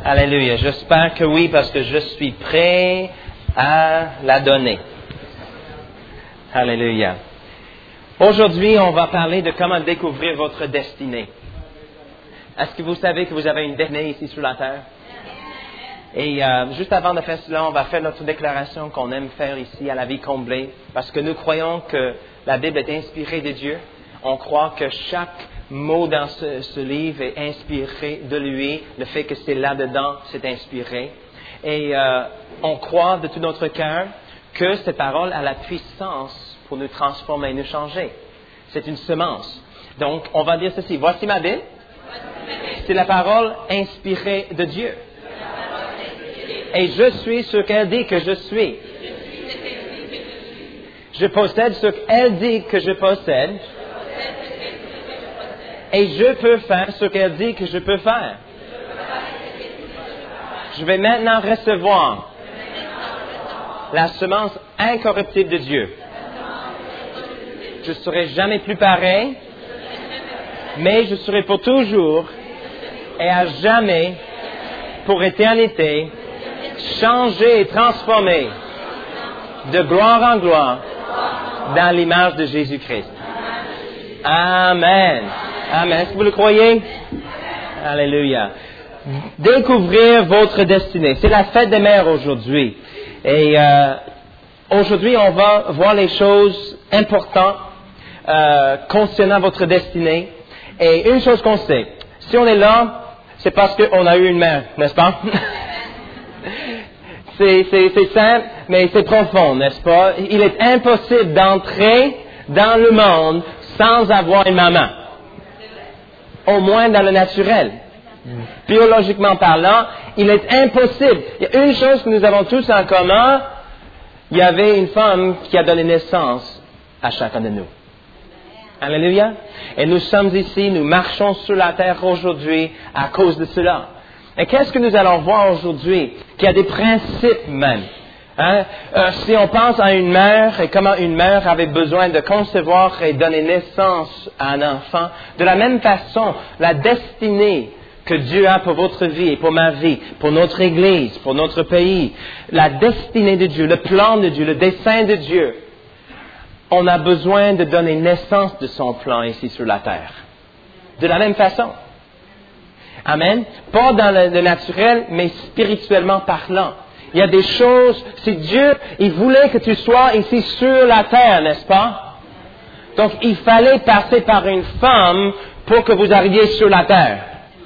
Alléluia. J'espère que oui, parce que je suis prêt à la donner. Alléluia. Aujourd'hui, on va parler de comment découvrir votre destinée. Est-ce que vous savez que vous avez une destinée ici sur la terre? Et juste avant de faire cela, on va faire notre déclaration qu'on aime faire ici à la vie comblée, parce que nous croyons que la Bible est inspirée de Dieu. On croit que chaque mot dans ce livre est inspiré de lui, le fait que c'est là-dedans, c'est inspiré. Et on croit de tout notre cœur que cette parole a la puissance pour nous transformer, nous changer. C'est une semence. Donc, on va dire ceci. Voici ma Bible. C'est la parole inspirée de Dieu. Et je suis ce qu'elle dit que je suis. Je possède ce qu'elle dit que je possède. Et je peux faire ce qu'elle dit que je peux faire. Je vais maintenant recevoir la semence incorruptible de Dieu. Je ne serai jamais plus pareil, mais je serai pour toujours et à jamais, pour éternité, changé et transformé de gloire en gloire dans l'image de Jésus-Christ. Amen. Amen. Est-ce que vous le croyez? Alléluia. Découvrir votre destinée. C'est la fête des mères aujourd'hui. Et aujourd'hui, on va voir les choses importantes concernant votre destinée. Et une chose qu'on sait, si on est là, c'est parce qu'on a eu une mère, n'est-ce pas? C'est simple, mais c'est profond, n'est-ce pas? Il est impossible d'entrer dans le monde sans avoir une maman. Au moins dans le naturel. Biologiquement parlant, il est impossible. Il y a une chose que nous avons tous en commun. Il y avait une femme qui a donné naissance à chacun de nous. Alléluia. Et nous sommes ici, nous marchons sur la terre aujourd'hui à cause de cela. Et qu'est-ce que nous allons voir aujourd'hui? Qu'il y a des principes même. Si on pense à une mère et comment une mère avait besoin de concevoir et donner naissance à un enfant, de la même façon, la destinée que Dieu a pour votre vie et pour ma vie, pour notre Église, pour notre pays, la destinée de Dieu, le plan de Dieu, le dessein de Dieu, on a besoin de donner naissance de son plan ici sur la terre. De la même façon. Amen. Pas dans le naturel, mais spirituellement parlant. Il y a des choses, si Dieu, il voulait que tu sois ici sur la terre, n'est-ce pas? Donc, il fallait passer par une femme pour que vous arriviez sur la terre.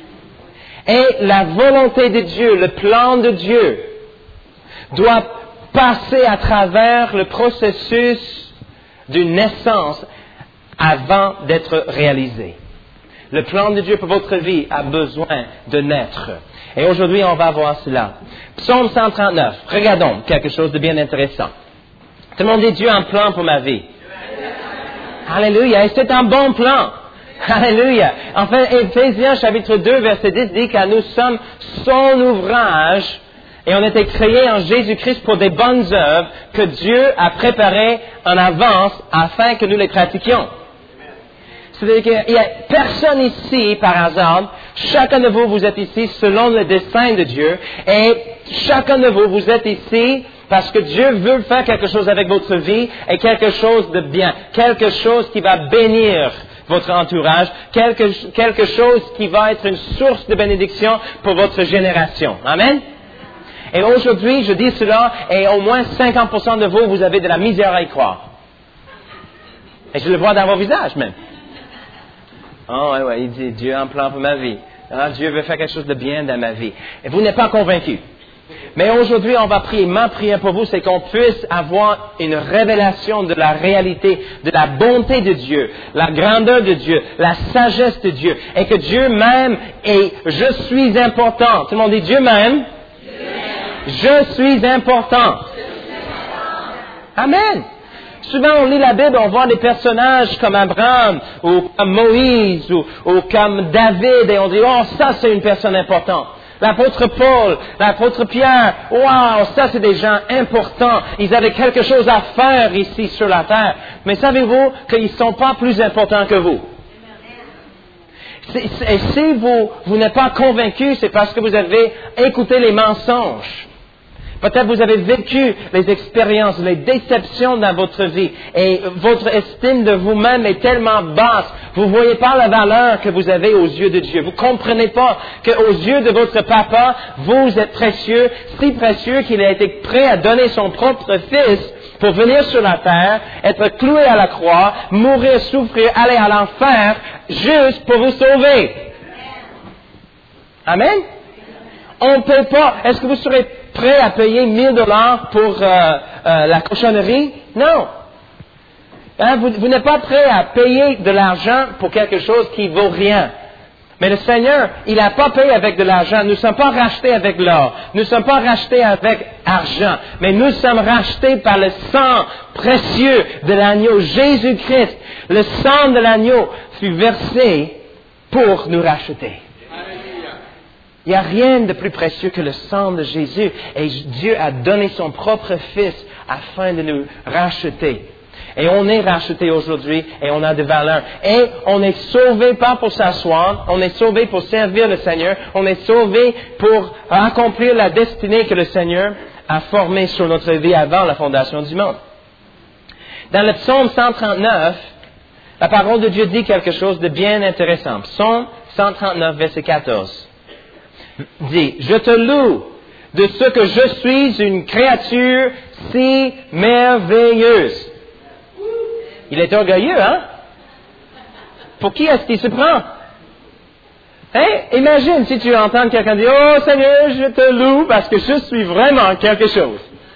Et la volonté de Dieu, le plan de Dieu, doit passer à travers le processus d'une naissance avant d'être réalisé. Le plan de Dieu pour votre vie a besoin de naître. Et aujourd'hui, on va voir cela. Psaume 139. Regardons quelque chose de bien intéressant. Tout le monde dit Dieu a un plan pour ma vie. Alléluia. Et c'est un bon plan. Alléluia. En fait, Éphésiens chapitre 2, verset 10 dit que nous sommes son ouvrage et on a été créés en Jésus-Christ pour des bonnes œuvres que Dieu a préparées en avance afin que nous les pratiquions. C'est-à-dire qu'il n'y a personne ici par hasard. Chacun de vous, vous êtes ici selon le dessein de Dieu. Et chacun de vous, vous êtes ici parce que Dieu veut faire quelque chose avec votre vie et quelque chose de bien. Quelque chose qui va bénir votre entourage. Quelque chose qui va être une source de bénédiction pour votre génération. Amen? Et aujourd'hui, je dis cela et au moins 50% de vous, vous avez de la misère à y croire. Et je le vois dans vos visages même. Oh, ouais, il dit, Dieu a un plan pour ma vie. Dieu veut faire quelque chose de bien dans ma vie. Et vous n'êtes pas convaincu. Mais aujourd'hui, on va prier. Ma prière pour vous, c'est qu'on puisse avoir une révélation de la réalité, de la bonté de Dieu, la grandeur de Dieu, la sagesse de Dieu. Et que Dieu m'aime et je suis important. Tout le monde dit Dieu m'aime. Je suis important. Amen. Souvent, on lit la Bible, on voit des personnages comme Abraham, ou comme Moïse, ou comme David, et on dit, oh, ça, c'est une personne importante. L'apôtre Paul, l'apôtre Pierre, wow, ça, c'est des gens importants. Ils avaient quelque chose à faire ici sur la terre. Mais savez-vous qu'ils ne sont pas plus importants que vous? Et si vous n'êtes pas convaincu, c'est parce que vous avez écouté les mensonges. Peut-être vous avez vécu les expériences, les déceptions dans votre vie et votre estime de vous-même est tellement basse. Vous ne voyez pas la valeur que vous avez aux yeux de Dieu. Vous ne comprenez pas qu'aux yeux de votre papa, vous êtes précieux, si précieux qu'il a été prêt à donner son propre fils pour venir sur la terre, être cloué à la croix, mourir, souffrir, aller à l'enfer, juste pour vous sauver. Amen? On ne peut pas. Est-ce que vous serez prêt à payer $1000 pour la cochonnerie? Non. Hein, vous n'êtes pas prêt à payer de l'argent pour quelque chose qui vaut rien. Mais le Seigneur, il n'a pas payé avec de l'argent. Nous ne sommes pas rachetés avec l'or. Nous ne sommes pas rachetés avec argent. Mais nous sommes rachetés par le sang précieux de l'agneau, Jésus-Christ. Le sang de l'agneau fut versé pour nous racheter. Il n'y a rien de plus précieux que le sang de Jésus. Et Dieu a donné son propre Fils afin de nous racheter. Et on est racheté aujourd'hui et on a de valeur. Et on est sauvé pas pour s'asseoir, on est sauvé pour servir le Seigneur, on est sauvé pour accomplir la destinée que le Seigneur a formée sur notre vie avant la fondation du monde. Dans le psaume 139, la parole de Dieu dit quelque chose de bien intéressant. Psaume 139, verset 14. Dit, « Je te loue de ce que je suis une créature si merveilleuse. » Il est orgueilleux, hein? Pour qui est-ce qu'il se prend? Hein? Imagine si tu entends quelqu'un dire, « Oh Seigneur, je te loue parce que je suis vraiment quelque chose. »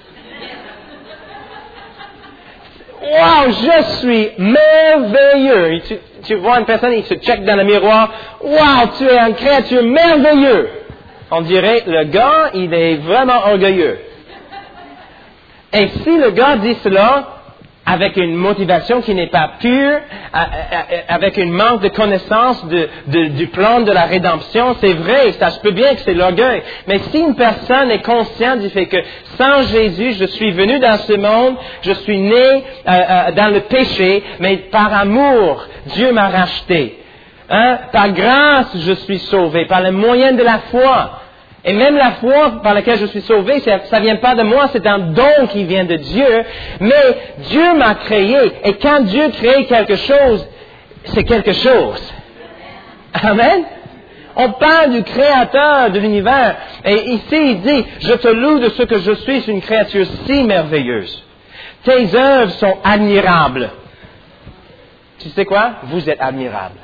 Wow, je suis merveilleux. Tu vois une personne, il se check dans le miroir, « Wow, tu es une créature merveilleuse. » On dirait, le gars, il est vraiment orgueilleux. Et si le gars dit cela, avec une motivation qui n'est pas pure, avec un manque de connaissance du plan de la rédemption, c'est vrai, ça se peut bien que c'est l'orgueil. Mais si une personne est consciente du fait que sans Jésus, je suis venu dans ce monde, je suis né dans le péché, mais par amour, Dieu m'a racheté. Hein? Par grâce, je suis sauvé, par le moyen de la foi. Et même la foi par laquelle je suis sauvé, ça vient pas de moi, c'est un don qui vient de Dieu. Mais Dieu m'a créé. Et quand Dieu crée quelque chose, c'est quelque chose. Amen. On parle du Créateur de l'univers. Et ici, il dit, je te loue de ce que je suis une créature si merveilleuse. Tes œuvres sont admirables. Tu sais quoi? Vous êtes admirables.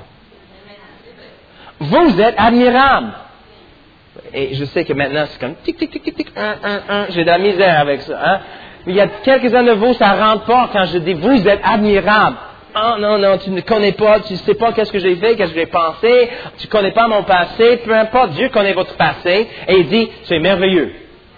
Vous êtes admirables. Et je sais que maintenant, c'est comme tic, tic, tic, tic, tic, j'ai de la misère avec ça. Hein? Mais il y a quelques-uns de vous, ça ne rentre pas quand je dis, vous êtes admirables. Oh non, tu ne connais pas, tu ne sais pas qu'est-ce que j'ai fait, qu'est-ce que j'ai pensé, tu ne connais pas mon passé, peu importe, Dieu connaît votre passé, et il dit, tu es merveilleux.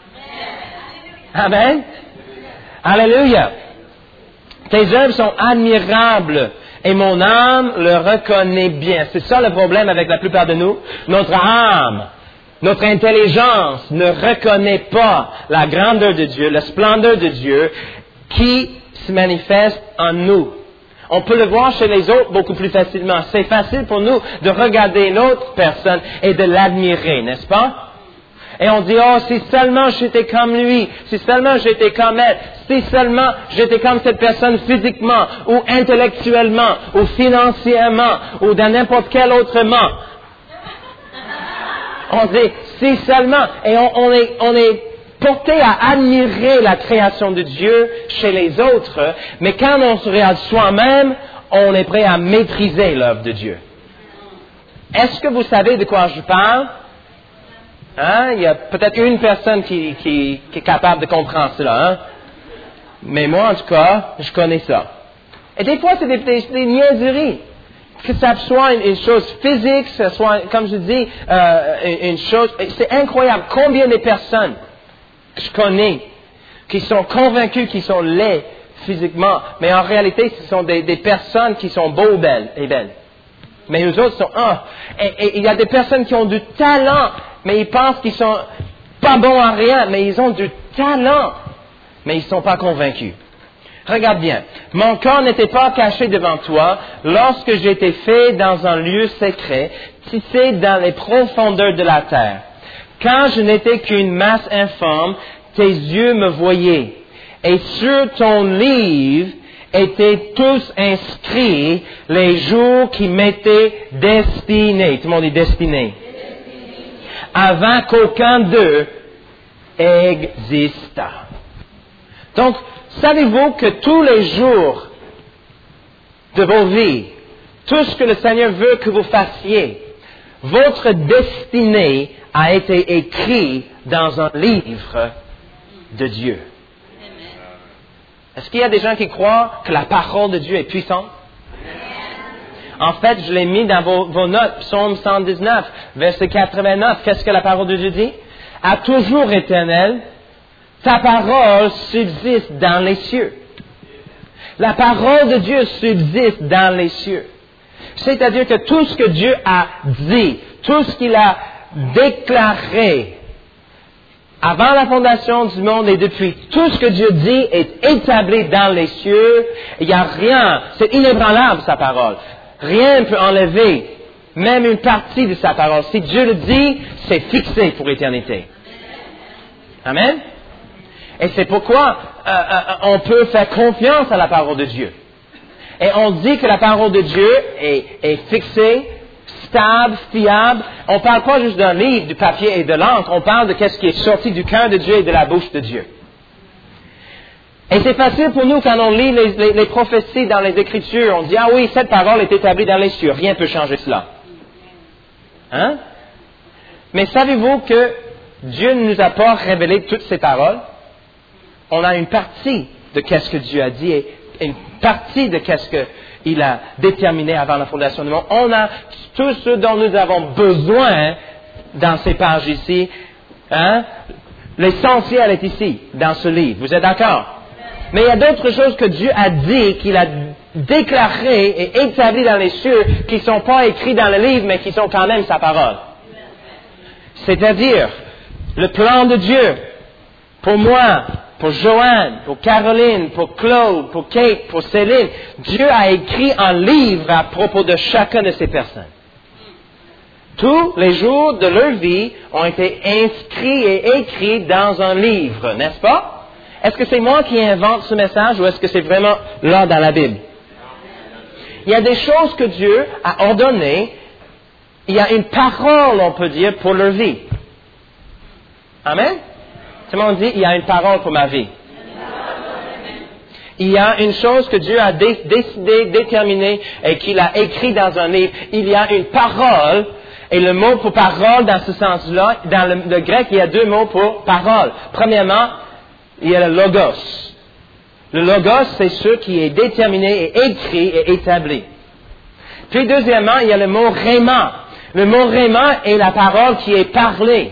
Amen. Alléluia. Tes œuvres sont admirables. Et mon âme le reconnaît bien. C'est ça le problème avec la plupart de nous. Notre âme, notre intelligence ne reconnaît pas la grandeur de Dieu, la splendeur de Dieu qui se manifeste en nous. On peut le voir chez les autres beaucoup plus facilement. C'est facile pour nous de regarder une autre personne et de l'admirer, n'est-ce pas? Et on dit, oh, si seulement j'étais comme lui, si seulement j'étais comme elle, si seulement j'étais comme cette personne physiquement, ou intellectuellement, ou financièrement, ou dans n'importe quel autrement. On dit, si seulement, et on est porté à admirer la création de Dieu chez les autres, mais quand on se regarde soi-même, on est prêt à mépriser l'œuvre de Dieu. Est-ce que vous savez de quoi je parle? Hein? Il y a peut-être une personne qui est capable de comprendre cela. Hein? Mais moi, en tout cas, je connais ça. Et des fois, c'est des niaiseries. Que ça soit une chose physique, que ce soit, comme je dis, une chose... C'est incroyable combien de personnes que je connais qui sont convaincues qu'ils sont laids physiquement, mais en réalité, ce sont des personnes qui sont beaux et belles. Mais eux autres sont... Et il y a des personnes qui ont du talent, mais ils pensent qu'ils sont pas bons à rien, mais ils ont du talent, mais ils ne sont pas convaincus. Regarde bien. Mon corps n'était pas caché devant toi lorsque j'ai été fait dans un lieu secret, tissé dans les profondeurs de la terre. Quand je n'étais qu'une masse informe, tes yeux me voyaient. Et sur ton livre étaient tous inscrits les jours qui m'étaient destinés. Tout le monde dit destinés. Avant qu'aucun d'eux existât. Donc, savez-vous que tous les jours de vos vies, tout ce que le Seigneur veut que vous fassiez, votre destinée a été écrite dans un livre de Dieu. Est-ce qu'il y a des gens qui croient que la parole de Dieu est puissante? En fait, je l'ai mis dans vos notes, Psaume 119, verset 89. Qu'est-ce que la parole de Dieu dit? À toujours éternel, ta parole subsiste dans les cieux. La parole de Dieu subsiste dans les cieux. C'est-à-dire que tout ce que Dieu a dit, tout ce qu'il a déclaré avant la fondation du monde et depuis, tout ce que Dieu dit est établi dans les cieux. Il n'y a rien, c'est inébranlable sa parole. Rien ne peut enlever même une partie de sa parole. Si Dieu le dit, c'est fixé pour l'éternité. Amen. Et c'est pourquoi on peut faire confiance à la parole de Dieu. Et on dit que la parole de Dieu est fixée, stable, fiable. On ne parle pas juste d'un livre, du papier et de l'encre. On parle de ce qui est sorti du cœur de Dieu et de la bouche de Dieu. Et c'est facile pour nous quand on lit les prophéties dans les Écritures. On dit, ah oui, cette parole est établie dans les cieux. Rien ne peut changer cela. Hein? Mais savez-vous que Dieu ne nous a pas révélé toutes ces paroles? On a une partie de qu'est-ce que Dieu a dit et une partie de qu'est-ce qu'il a déterminé avant la fondation du monde. On a tout ce dont nous avons besoin dans ces pages ici. Hein? L'essentiel est ici, dans ce livre. Vous êtes d'accord? Mais il y a d'autres choses que Dieu a dit, qu'il a déclarées et établies dans les cieux, qui ne sont pas écrites dans le livre, mais qui sont quand même sa parole. C'est-à-dire, le plan de Dieu, pour moi, pour Joanne, pour Caroline, pour Claude, pour Kate, pour Céline, Dieu a écrit un livre à propos de chacune de ces personnes. Tous les jours de leur vie ont été inscrits et écrits dans un livre, n'est-ce pas? Est-ce que c'est moi qui invente ce message ou est-ce que c'est vraiment là dans la Bible? Il y a des choses que Dieu a ordonnées. Il y a une parole, on peut dire, pour leur vie. Amen? Tout le monde dit, il y a une parole pour ma vie. Il y a une chose que Dieu a décidé, déterminée et qu'il a écrit dans un livre. Il y a une parole. Et le mot pour parole, dans ce sens-là, dans le grec, il y a deux mots pour parole. Premièrement, il y a le logos. Le logos, c'est ce qui est déterminé et écrit et établi. Puis deuxièmement, il y a le mot rhéma. Le mot rhéma est la parole qui est parlée.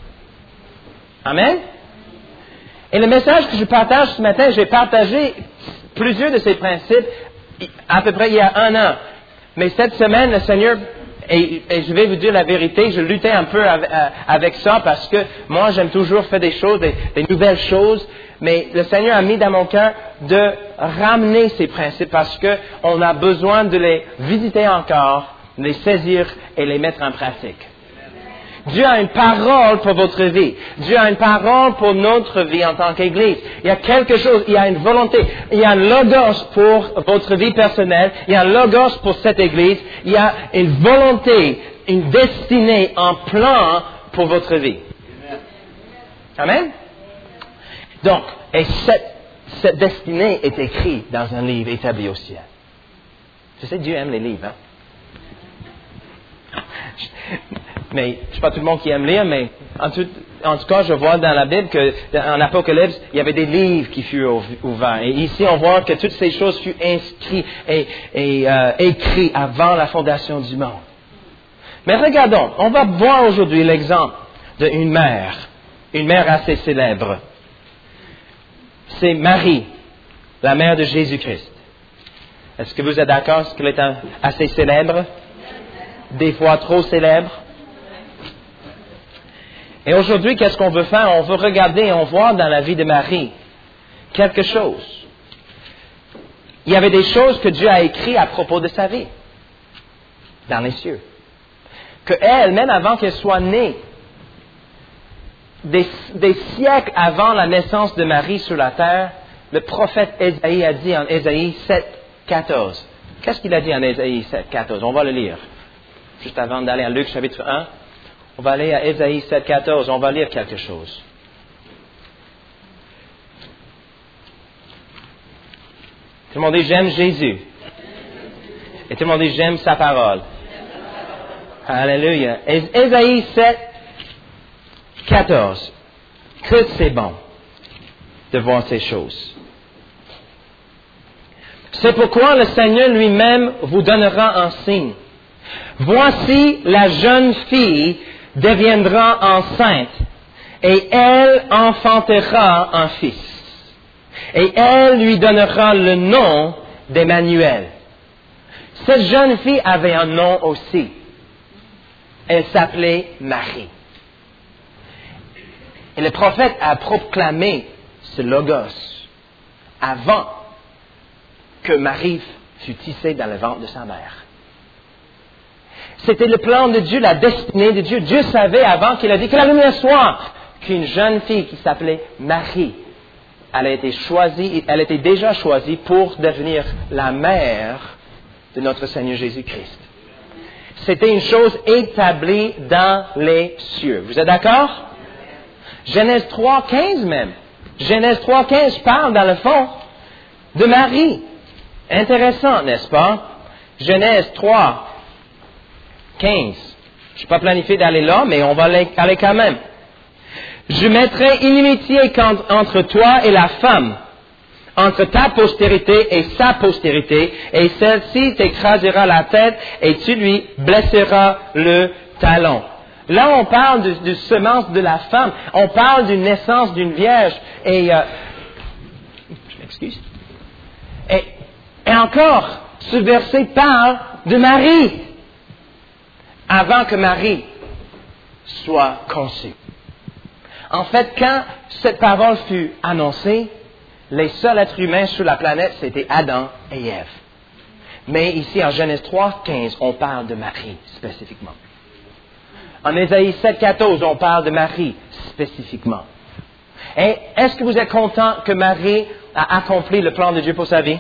Amen? Et le message que je partage ce matin, j'ai partagé plusieurs de ces principes à peu près il y a 1 an. Mais cette semaine, le Seigneur, et je vais vous dire la vérité, je luttais un peu avec ça parce que moi, j'aime toujours faire des choses, des nouvelles choses. Mais le Seigneur a mis dans mon cœur de ramener ces principes parce qu'on a besoin de les visiter encore, les saisir et les mettre en pratique. Dieu a une parole pour votre vie. Dieu a une parole pour notre vie en tant qu'Église. Il y a quelque chose, il y a une volonté. Il y a un logos pour votre vie personnelle. Il y a un logos pour cette Église. Il y a une volonté, une destinée, un plan pour votre vie. Amen? Donc, et cette destinée est écrite dans un livre établi au ciel. Je sais, Dieu aime les livres, hein? Mais, je ne sais pas tout le monde qui aime lire, mais en tout cas, je vois dans la Bible qu'en Apocalypse, il y avait des livres qui furent ouverts. Et ici, on voit que toutes ces choses furent inscrites et écrites avant la fondation du monde. Mais regardons, on va voir aujourd'hui l'exemple d'une mère assez célèbre. C'est Marie, la mère de Jésus-Christ. Est-ce que vous êtes d'accord qu'elle est assez célèbre? Des fois trop célèbre? Et aujourd'hui, qu'est-ce qu'on veut faire? On veut regarder et on voit dans la vie de Marie quelque chose il y avait des choses que Dieu a écrites à propos de sa vie, dans les cieux. Que elle, même avant qu'elle soit née, des siècles avant la naissance de Marie sur la terre, le prophète Ésaïe a dit en Ésaïe 7, 14. Qu'est-ce qu'il a dit en Ésaïe 7, 14? On va le lire. Juste avant d'aller à Luc chapitre 1, on va aller à Ésaïe 7, 14. On va lire quelque chose. Tout le monde dit j'aime Jésus. Et tout le monde dit j'aime sa parole. Alléluia. Ésaïe 7, 14. Que c'est bon de voir ces choses. C'est pourquoi le Seigneur lui-même vous donnera un signe. Voici, la jeune fille deviendra enceinte et elle enfantera un fils. Et elle lui donnera le nom d'Emmanuel. Cette jeune fille avait un nom aussi. Elle s'appelait Marie. Et le prophète a proclamé ce logos avant que Marie fût tissée dans le ventre de sa mère. C'était le plan de Dieu, la destinée de Dieu. Dieu savait avant qu'il a dit que la lumière soit qu'une jeune fille qui s'appelait Marie, elle était déjà choisie pour devenir la mère de notre Seigneur Jésus-Christ. C'était une chose établie dans les cieux. Vous êtes d'accord? Genèse 3.15 même. Genèse 3.15 parle dans le fond de Marie. Intéressant, n'est-ce pas? Genèse 3.15. Je ne suis pas planifié d'aller là, mais on va aller quand même. Je mettrai inimitié entre toi et la femme, entre ta postérité et sa postérité, et celle-ci t'écrasera la tête et tu lui blesseras le talon. Là, on parle de semence de la femme. On parle d'une naissance d'une vierge. Et, je m'excuse. Et encore, ce verset parle de Marie. Avant que Marie soit conçue. En fait, quand cette parole fut annoncée, les seuls êtres humains sur la planète, c'était Adam et Ève. Mais ici, en Genèse 3.15, on parle de Marie spécifiquement. En Ésaïe 7.14, on parle de Marie spécifiquement. Et est-ce que vous êtes content que Marie a accompli le plan de Dieu pour sa vie?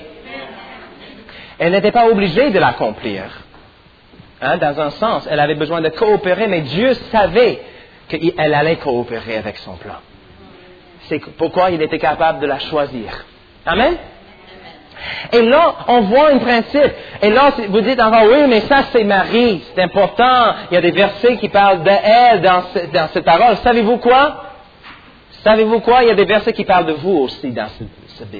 Elle n'était pas obligée de l'accomplir. Dans un sens, elle avait besoin de coopérer, mais Dieu savait qu'elle allait coopérer avec son plan. C'est pourquoi il était capable de la choisir. Amen? Et là, on voit un principe. Et là, vous dites encore, oui, mais ça, c'est Marie. C'est important. Il y a des versets qui parlent d'elle dans cette parole. Savez-vous quoi? Il y a des versets qui parlent de vous aussi dans ce Bible.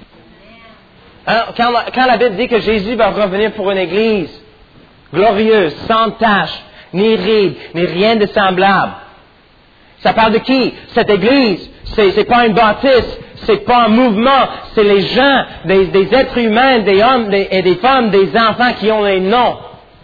Quand la Bible dit que Jésus va revenir pour une église glorieuse, sans tache, ni ride, ni rien de semblable. Ça parle de qui? Cette église, c'est pas une bâtisse, c'est pas un mouvement, c'est les gens, des êtres humains, des hommes et des femmes, des enfants qui ont les noms.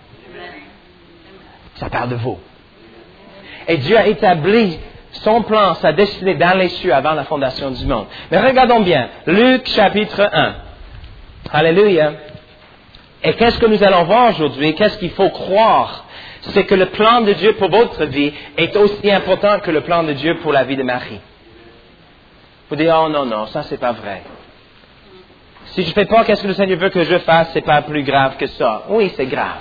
Ça parle de vous. Et Dieu a établi son plan, sa destinée dans les cieux avant la fondation du monde. Mais regardons bien, Luc chapitre 1. Alléluia. Et qu'est-ce que nous allons voir aujourd'hui? Qu'est-ce qu'il faut croire? C'est que le plan de Dieu pour votre vie est aussi important que le plan de Dieu pour la vie de Marie. Vous dites, oh non, ça c'est pas vrai. Si je ne fais pas qu'est-ce que le Seigneur veut que je fasse, c'est pas plus grave que ça. Oui, c'est grave.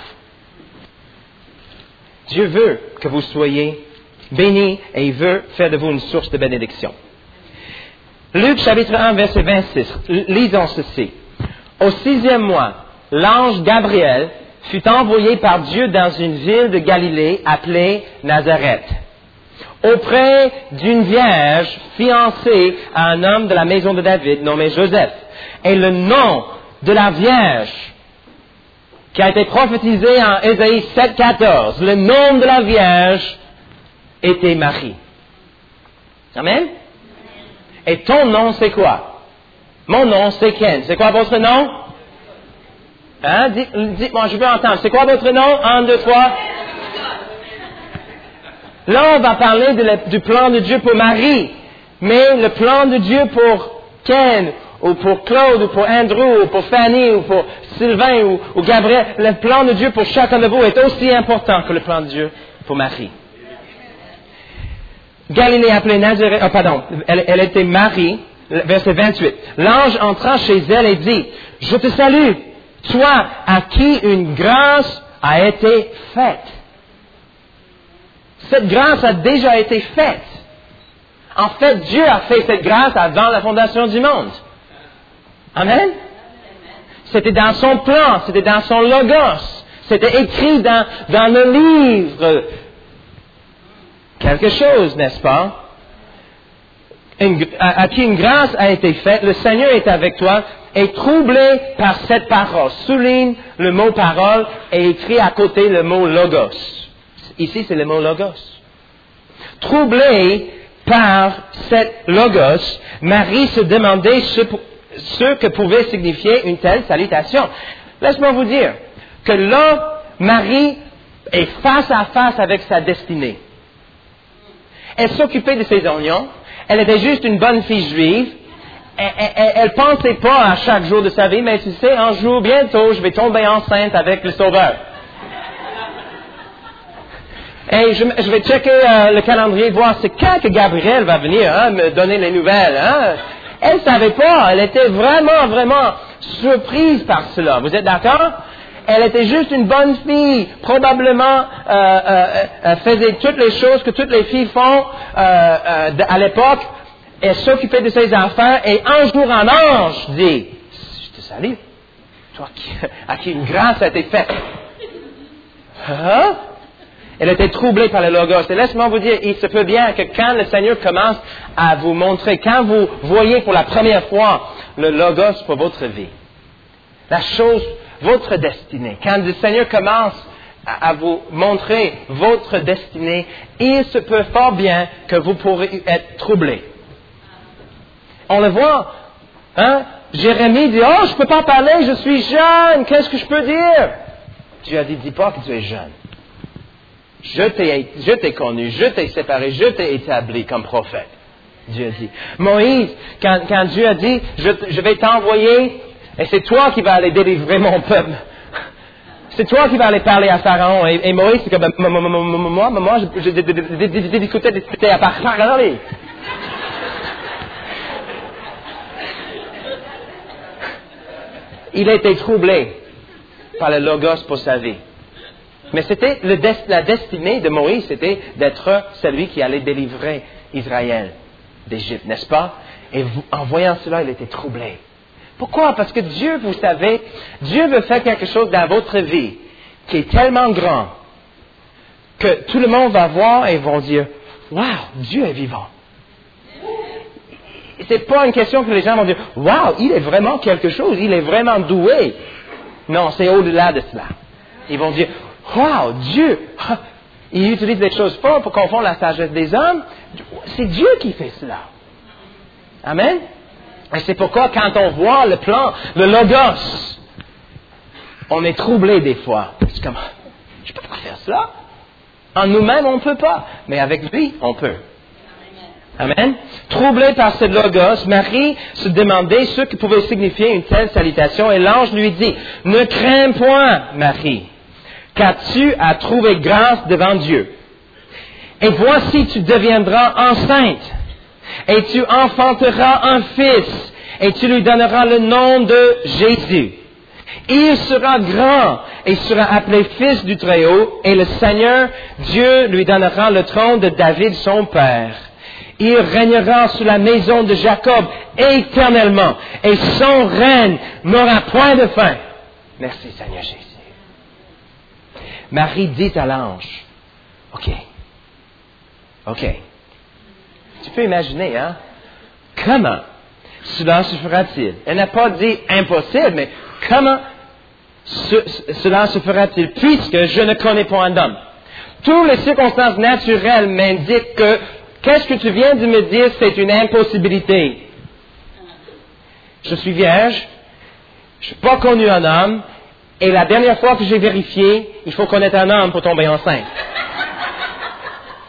Dieu veut que vous soyez bénis et il veut faire de vous une source de bénédiction. Luc chapitre 1, verset 26. Lisons ceci. Au 6e mois, l'ange Gabriel fut envoyé par Dieu dans une ville de Galilée appelée Nazareth, auprès d'une vierge fiancée à un homme de la maison de David nommé Joseph. Et le nom de la vierge qui a été prophétisé en Ésaïe 7.14, le nom de la vierge était Marie. Amen? Et ton nom c'est quoi? Mon nom c'est Ken. C'est quoi votre nom? Dites-moi, je veux entendre. C'est quoi votre nom? 1, 2, 3. Là, on va parler du plan de Dieu pour Marie. Mais le plan de Dieu pour Ken ou pour Claude, ou pour Andrew, ou pour Fanny, ou pour Sylvain, ou Gabriel, le plan de Dieu pour chacun de vous est aussi important que le plan de Dieu pour Marie. Galilée appelée Nazareth, elle était Marie, verset 28. L'ange entra chez elle et dit, « Je te salue, toi à qui une grâce a été faite. » Cette grâce a déjà été faite. En fait, Dieu a fait cette grâce avant la fondation du monde. Amen. C'était dans son plan, c'était dans son logos, c'était écrit dans le livre. Quelque chose, n'est-ce pas? À qui une grâce a été faite, le Seigneur est avec toi, et troublé par cette parole. Souligne le mot parole et écrit à côté le mot logos. Ici, c'est le mot logos. Troublé par cette logos, Marie se demandait ce que pouvait signifier une telle salutation. Laisse-moi vous dire que là, Marie est face à face avec sa destinée. Elle s'occupait de ses oignons. Elle était juste une bonne fille juive. Elle pensait pas à chaque jour de sa vie, mais tu sais, un jour, bientôt, je vais tomber enceinte avec le Sauveur. Et je vais checker le calendrier, voir c'est quand que Gabriel va venir me donner les nouvelles. Elle savait pas. Elle était vraiment, vraiment surprise par cela. Vous êtes d'accord? Elle était juste une bonne fille. Probablement faisait toutes les choses que toutes les filles font à l'époque. Elle s'occupait de ses affaires et un jour un ange dit, « Je te salue, toi à qui une grâce a été faite. » Elle était troublée par le logos. Et laisse-moi vous dire, il se peut bien que quand le Seigneur commence à vous montrer, quand vous voyez pour la première fois le logos pour votre vie, la chose, votre destinée, quand le Seigneur commence à vous montrer votre destinée, il se peut fort bien que vous pourrez être troublé. On le voit, Jérémie dit, « Oh, je ne peux pas parler, je suis jeune, qu'est-ce que je peux dire? » Dieu a dit, « Dis pas que tu es jeune. Je t'ai connu, je t'ai séparé, je t'ai établi comme prophète. » Dieu a dit. Moïse, quand Dieu a dit, je vais t'envoyer, et c'est toi qui vas aller délivrer mon peuple. C'est toi qui vas aller parler à Pharaon. Et Moïse, c'est comme, moi, j'ai discuté à parler. Il a été troublé par le logos pour sa vie. Mais c'était la destinée de Moïse, c'était d'être celui qui allait délivrer Israël d'Égypte, n'est-ce pas? Et en voyant cela, il était troublé. Pourquoi? Parce que Dieu, vous savez, Dieu veut faire quelque chose dans votre vie qui est tellement grand que tout le monde va voir et vont dire, « Wow, Dieu est vivant. » C'est pas une question que les gens vont dire, « Wow, il est vraiment quelque chose, il est vraiment doué. » Non, c'est au-delà de cela. Ils vont dire, « Wow, Dieu, il utilise des choses fortes pour confondre la sagesse des hommes. » C'est Dieu qui fait cela. Amen? Et c'est pourquoi quand on voit le plan, le logos, on est troublé des fois. C'est comme, je ne peux pas faire cela. En nous-mêmes, on ne peut pas. Mais avec lui, on peut. Amen. Troublé par ce logos, Marie se demandait ce que pouvait signifier une telle salutation. Et l'ange lui dit, « Ne crains point, Marie, car tu as trouvé grâce devant Dieu. Et voici, tu deviendras enceinte. Et tu enfanteras un fils, et tu lui donneras le nom de Jésus. Il sera grand, et sera appelé fils du Très-Haut, et le Seigneur, Dieu, lui donnera le trône de David, son père. Il régnera sur la maison de Jacob éternellement, et son règne n'aura point de fin. » Merci, Seigneur Jésus. Marie dit à l'ange, « OK. Tu peux imaginer, comment cela se fera-t-il? » Elle n'a pas dit impossible, mais comment cela se fera-t-il? Puisque je ne connais pas un homme. Toutes les circonstances naturelles m'indiquent que qu'est-ce que tu viens de me dire, c'est une impossibilité. Je suis vierge, je n'ai pas connu un homme, et la dernière fois que j'ai vérifié, il faut connaître un homme pour tomber enceinte.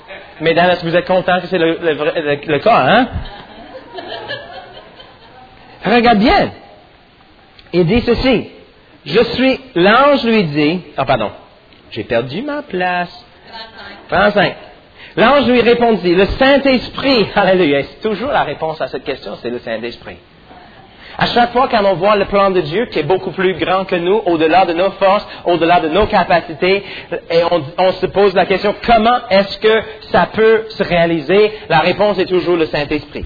Mesdames, est-ce que vous êtes contents que c'est le cas, Regarde bien. Il dit ceci. L'ange lui dit, j'ai perdu ma place. 35. L'ange lui répondit, le Saint-Esprit, alléluia, c'est toujours la réponse à cette question, c'est le Saint-Esprit. À chaque fois qu'on voit le plan de Dieu qui est beaucoup plus grand que nous, au-delà de nos forces, au-delà de nos capacités, et on se pose la question, comment est-ce que ça peut se réaliser? La réponse est toujours le Saint-Esprit.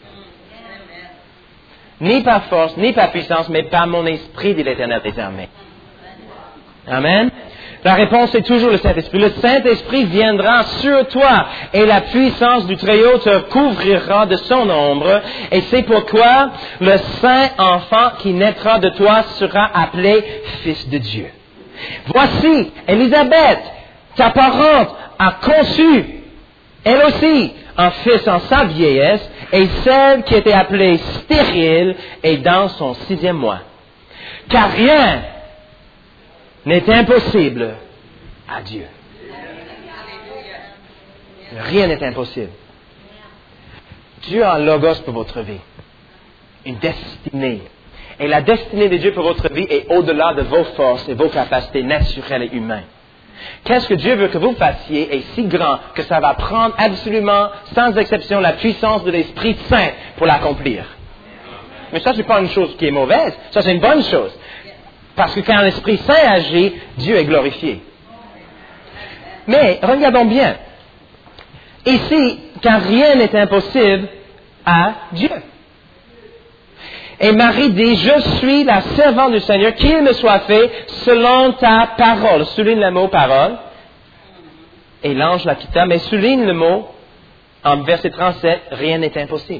Ni par force, ni par puissance, mais par mon esprit, dit l'Éternel des armées. Amen. La réponse est toujours le Saint-Esprit. Le Saint-Esprit viendra sur toi et la puissance du Très-Haut te couvrira de son ombre. Et c'est pourquoi le saint enfant qui naîtra de toi sera appelé Fils de Dieu. Voici, Élisabeth, ta parente, a conçu, elle aussi, un fils en sa vieillesse, et celle qui était appelée stérile est dans son 6e mois. Car rien n'est impossible à Dieu. Rien n'est impossible. Dieu a un logos pour votre vie, une destinée. Et la destinée de Dieu pour votre vie est au-delà de vos forces et vos capacités naturelles et humaines. Qu'est-ce que Dieu veut que vous fassiez est si grand que ça va prendre absolument, sans exception, la puissance de l'Esprit Saint pour l'accomplir. Mais ça, ce n'est pas une chose qui est mauvaise. Ça, c'est une bonne chose. Parce que quand l'Esprit Saint agit, Dieu est glorifié. Mais, regardons bien. Ici, car rien n'est impossible à Dieu. Et Marie dit, je suis la servante du Seigneur, qu'il me soit fait selon ta parole. Souligne le mot parole. Et l'ange la quitta, mais souligne le mot, en verset 37, rien n'est impossible.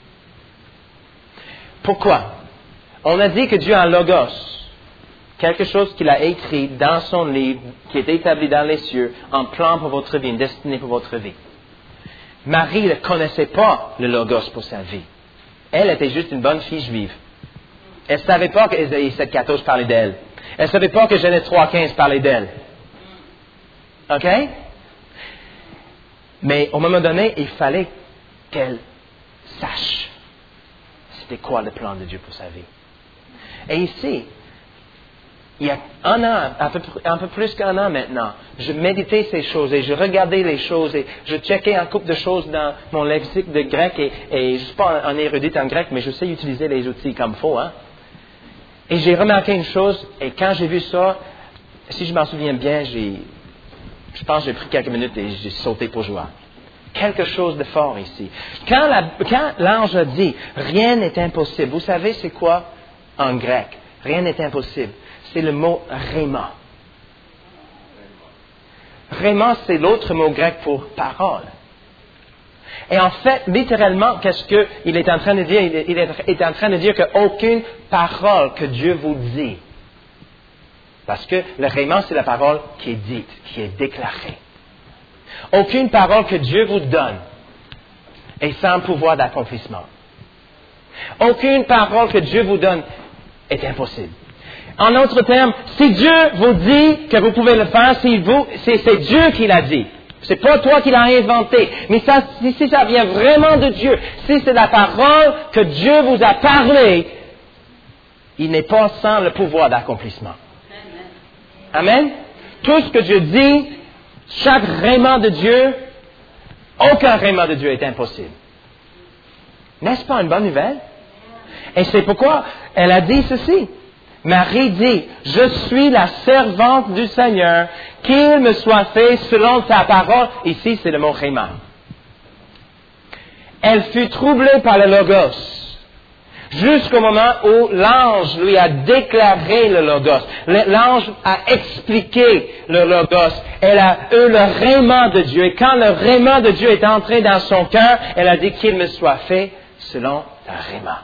Pourquoi? On a dit que Dieu a un logos, quelque chose qu'il a écrit dans son livre, qui est établi dans les cieux, un plan pour votre vie, une destinée pour votre vie. Marie ne connaissait pas le logos pour sa vie. Elle était juste une bonne fille juive. Elle ne savait pas que Ésaïe 7,14 parlait d'elle. Elle ne savait pas que Genèse 3,15 parlait d'elle. OK? Mais au moment donné, il fallait qu'elle sache c'était quoi le plan de Dieu pour sa vie. Et ici, il y a un an, un peu plus qu'un an maintenant, je méditais ces choses et je regardais les choses et je checkais un couple de choses dans mon lexique de grec et je ne suis pas un érudit en grec, mais je sais utiliser les outils comme il faut. Hein? Et j'ai remarqué une chose, et quand j'ai vu ça, si je m'en souviens bien, je pense que j'ai pris quelques minutes et j'ai sauté pour joie. Quelque chose de fort ici. Quand l'ange a dit « rien n'est impossible », vous savez c'est quoi en grec? Rien n'est impossible. C'est le mot « rhéma ». Rhéma, c'est l'autre mot grec pour « parole ». Et en fait, littéralement, qu'est-ce qu'il est en train de dire? Il est en train de dire qu'aucune parole que Dieu vous dit, parce que le rhéma, c'est la parole qui est dite, qui est déclarée. Aucune parole que Dieu vous donne est sans pouvoir d'accomplissement. Aucune parole que Dieu vous donne est impossible. En d'autres termes, si Dieu vous dit que vous pouvez le faire, c'est Dieu qui l'a dit. C'est pas toi qui l'as inventé. Mais si ça vient vraiment de Dieu, si c'est la parole que Dieu vous a parlé, il n'est pas sans le pouvoir d'accomplissement. Amen. Tout ce que Dieu dit, chaque rhéma de Dieu, aucun rhéma de Dieu est impossible. N'est-ce pas une bonne nouvelle? Et c'est pourquoi elle a dit ceci. Marie dit, je suis la servante du Seigneur, qu'il me soit fait selon ta parole. Ici, c'est le mot rhéma. Elle fut troublée par le logos. Jusqu'au moment où l'ange lui a déclaré le logos. L'ange a expliqué le logos. Elle a eu le rhéma de Dieu. Et quand le rhéma de Dieu est entré dans son cœur, elle a dit qu'il me soit fait selon ta rhéma.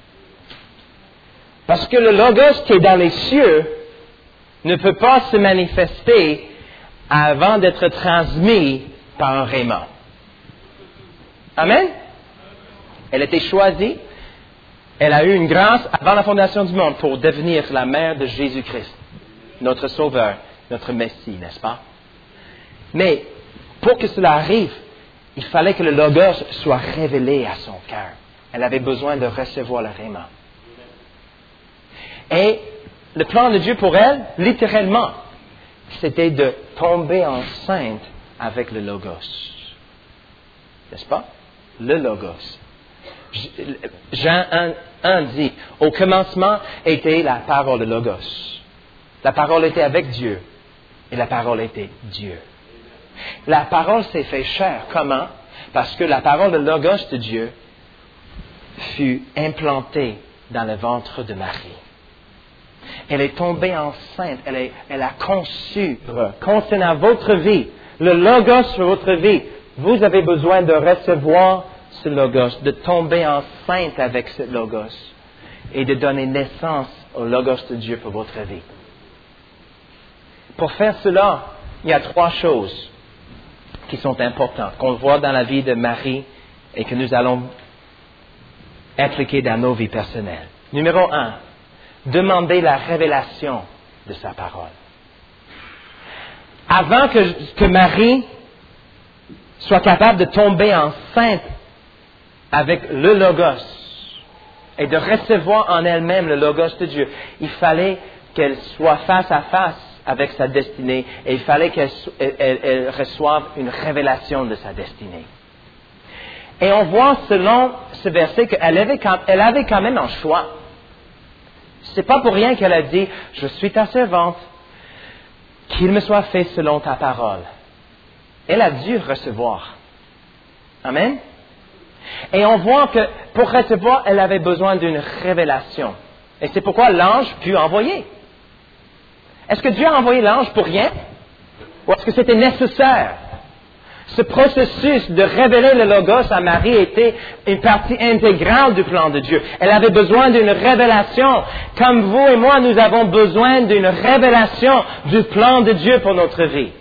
Parce que le logos qui est dans les cieux ne peut pas se manifester avant d'être transmis par un rhéma. Amen? Elle a été choisie. Elle a eu une grâce avant la fondation du monde pour devenir la mère de Jésus-Christ, notre Sauveur, notre Messie, n'est-ce pas? Mais pour que cela arrive, il fallait que le Logos soit révélé à son cœur. Elle avait besoin de recevoir le rhéma. Et le plan de Dieu pour elle, littéralement, c'était de tomber enceinte avec le Logos. N'est-ce pas? Le Logos. Jean 1 dit, au commencement était la parole de Logos. La parole était avec Dieu. Et la parole était Dieu. La parole s'est fait chair. Comment? Parce que la parole de Logos de Dieu fut implantée dans le ventre de Marie. Elle est tombée enceinte. Elle a conçu concernant votre vie, le Logos sur votre vie. Vous avez besoin de recevoir ce Logos, de tomber enceinte avec ce Logos et de donner naissance au Logos de Dieu pour votre vie. Pour faire cela, il y a 3 choses qui sont importantes, qu'on voit dans la vie de Marie et que nous allons appliquer dans nos vies personnelles. Numéro 1, demandez la révélation de sa parole. Avant que Marie soit capable de tomber enceinte avec le Logos et de recevoir en elle-même le Logos de Dieu, il fallait qu'elle soit face à face avec sa destinée et il fallait qu'elle reçoive une révélation de sa destinée. Et on voit selon ce verset qu'elle avait quand même un choix. C'est pas pour rien qu'elle a dit « Je suis ta servante, qu'il me soit fait selon ta parole ». Elle a dû recevoir. Amen. Et on voit que pour recevoir, elle avait besoin d'une révélation. Et c'est pourquoi l'ange put envoyer. Est-ce que Dieu a envoyé l'ange pour rien? Ou est-ce que c'était nécessaire? Ce processus de révéler le Logos à Marie était une partie intégrale du plan de Dieu. Elle avait besoin d'une révélation. Comme vous et moi, nous avons besoin d'une révélation du plan de Dieu pour notre vie.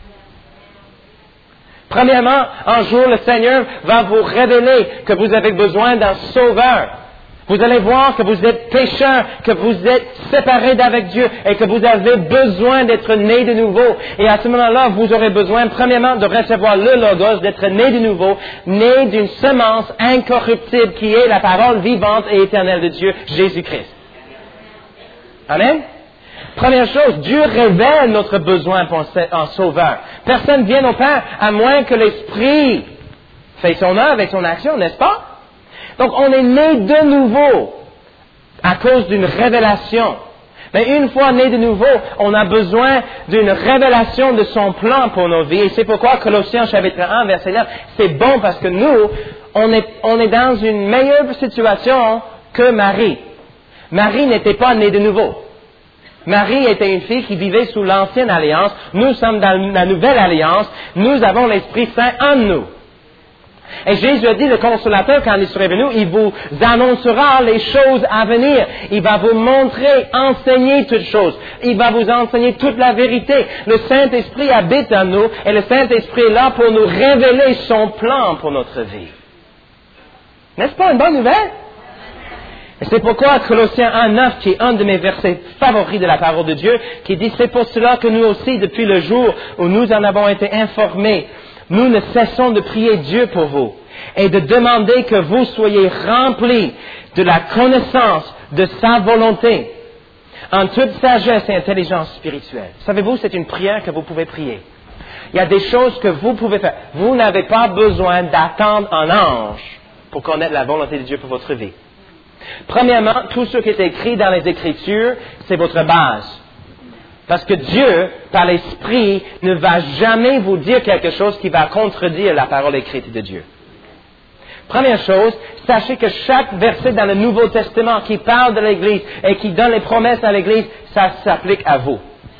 Premièrement, un jour, le Seigneur va vous révéler que vous avez besoin d'un sauveur. Vous allez voir que vous êtes pécheurs, que vous êtes séparés d'avec Dieu et que vous avez besoin d'être nés de nouveau. Et à ce moment-là, vous aurez besoin, premièrement, de recevoir le Logos, d'être né de nouveau, né d'une semence incorruptible qui est la parole vivante et éternelle de Dieu, Jésus-Christ. Amen? Première chose, Dieu révèle notre besoin pour un sauveur. Personne ne vient au Père à moins que l'Esprit fait son œuvre et son action, n'est-ce pas? Donc, on est né de nouveau à cause d'une révélation. Mais une fois né de nouveau, on a besoin d'une révélation de son plan pour nos vies. Et c'est pourquoi Colossiens chapitre 1, verset 9, c'est bon parce que nous, on est dans une meilleure situation que Marie. Marie n'était pas née de nouveau. Marie était une fille qui vivait sous l'ancienne alliance. Nous sommes dans la nouvelle alliance. Nous avons l'Esprit Saint en nous. Et Jésus a dit, le Consolateur, quand il sera venu, il vous annoncera les choses à venir. Il va vous montrer, enseigner toutes choses. Il va vous enseigner toute la vérité. Le Saint-Esprit habite en nous et le Saint-Esprit est là pour nous révéler son plan pour notre vie. N'est-ce pas une bonne nouvelle? Et c'est pourquoi Colossiens 1:9, qui est un de mes versets favoris de la parole de Dieu, qui dit, c'est pour cela que nous aussi, depuis le jour où nous en avons été informés, nous ne cessons de prier Dieu pour vous et de demander que vous soyez remplis de la connaissance de sa volonté en toute sagesse et intelligence spirituelle. Savez-vous, c'est une prière que vous pouvez prier. Il y a des choses que vous pouvez faire. Vous n'avez pas besoin d'attendre un ange pour connaître la volonté de Dieu pour votre vie. Premièrement, tout ce qui est écrit dans les Écritures, c'est votre base. Parce que Dieu, par l'Esprit, ne va jamais vous dire quelque chose qui va contredire la parole écrite de Dieu. Première chose, sachez que chaque verset dans le Nouveau Testament qui parle de l'Église et qui donne les promesses à l'Église, ça s'applique à vous.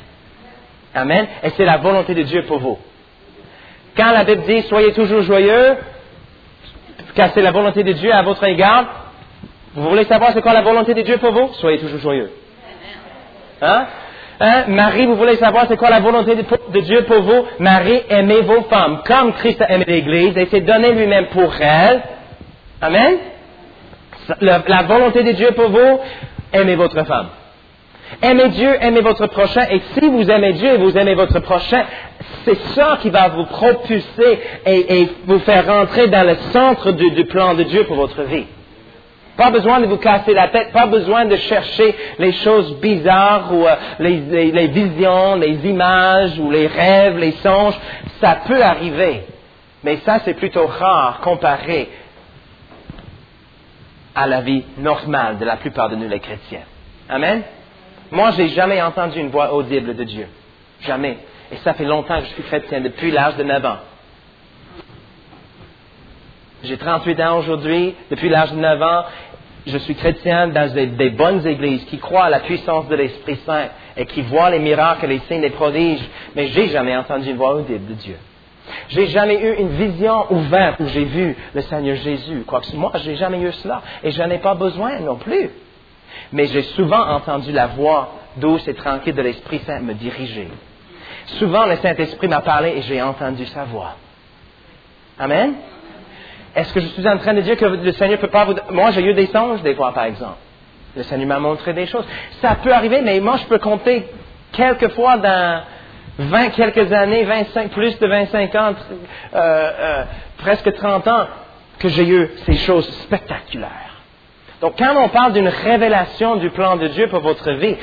Amen. Et c'est la volonté de Dieu pour vous. Quand la Bible dit « Soyez toujours joyeux », car c'est la volonté de Dieu à votre égard, vous voulez savoir c'est quoi la volonté de Dieu pour vous? Soyez toujours joyeux. Hein? Marie, vous voulez savoir c'est quoi la volonté de Dieu pour vous? Marie, aimez vos femmes comme Christ a aimé l'Église et s'est donné lui-même pour elle. Amen? La volonté de Dieu pour vous, aimez votre femme. Aimez Dieu, aimez votre prochain. Et si vous aimez Dieu et vous aimez votre prochain, c'est ça qui va vous propulser et vous faire rentrer dans le centre du plan de Dieu pour votre vie. Pas besoin de vous casser la tête, pas besoin de chercher les choses bizarres ou les visions, les images ou les rêves, les songes. Ça peut arriver, mais ça c'est plutôt rare comparé à la vie normale de la plupart de nous les chrétiens. Amen? Moi, j'ai jamais entendu une voix audible de Dieu. Jamais. Et ça fait longtemps que je suis chrétien, depuis l'âge de 9 ans. J'ai 38 ans aujourd'hui, depuis l'âge de 9 ans, je suis chrétien dans des bonnes églises qui croient à la puissance de l'Esprit Saint et qui voient les miracles, les signes, les prodiges, mais j'ai jamais entendu une voix audible de Dieu. J'ai jamais eu une vision ouverte où j'ai vu le Seigneur Jésus. Moi, j'ai jamais eu cela et je n'en ai pas besoin non plus. Mais j'ai souvent entendu la voix douce et tranquille de l'Esprit Saint me diriger. Souvent, le Saint-Esprit m'a parlé et j'ai entendu sa voix. Amen? Est-ce que je suis en train de dire que le Seigneur peut pas vous... Moi, j'ai eu des songes des fois, par exemple. Le Seigneur m'a montré des choses. Ça peut arriver, mais moi, je peux compter quelques fois dans quelques années, 25, plus de 25 ans, presque 30 ans, que j'ai eu ces choses spectaculaires. Donc, quand on parle d'une révélation du plan de Dieu pour votre vie,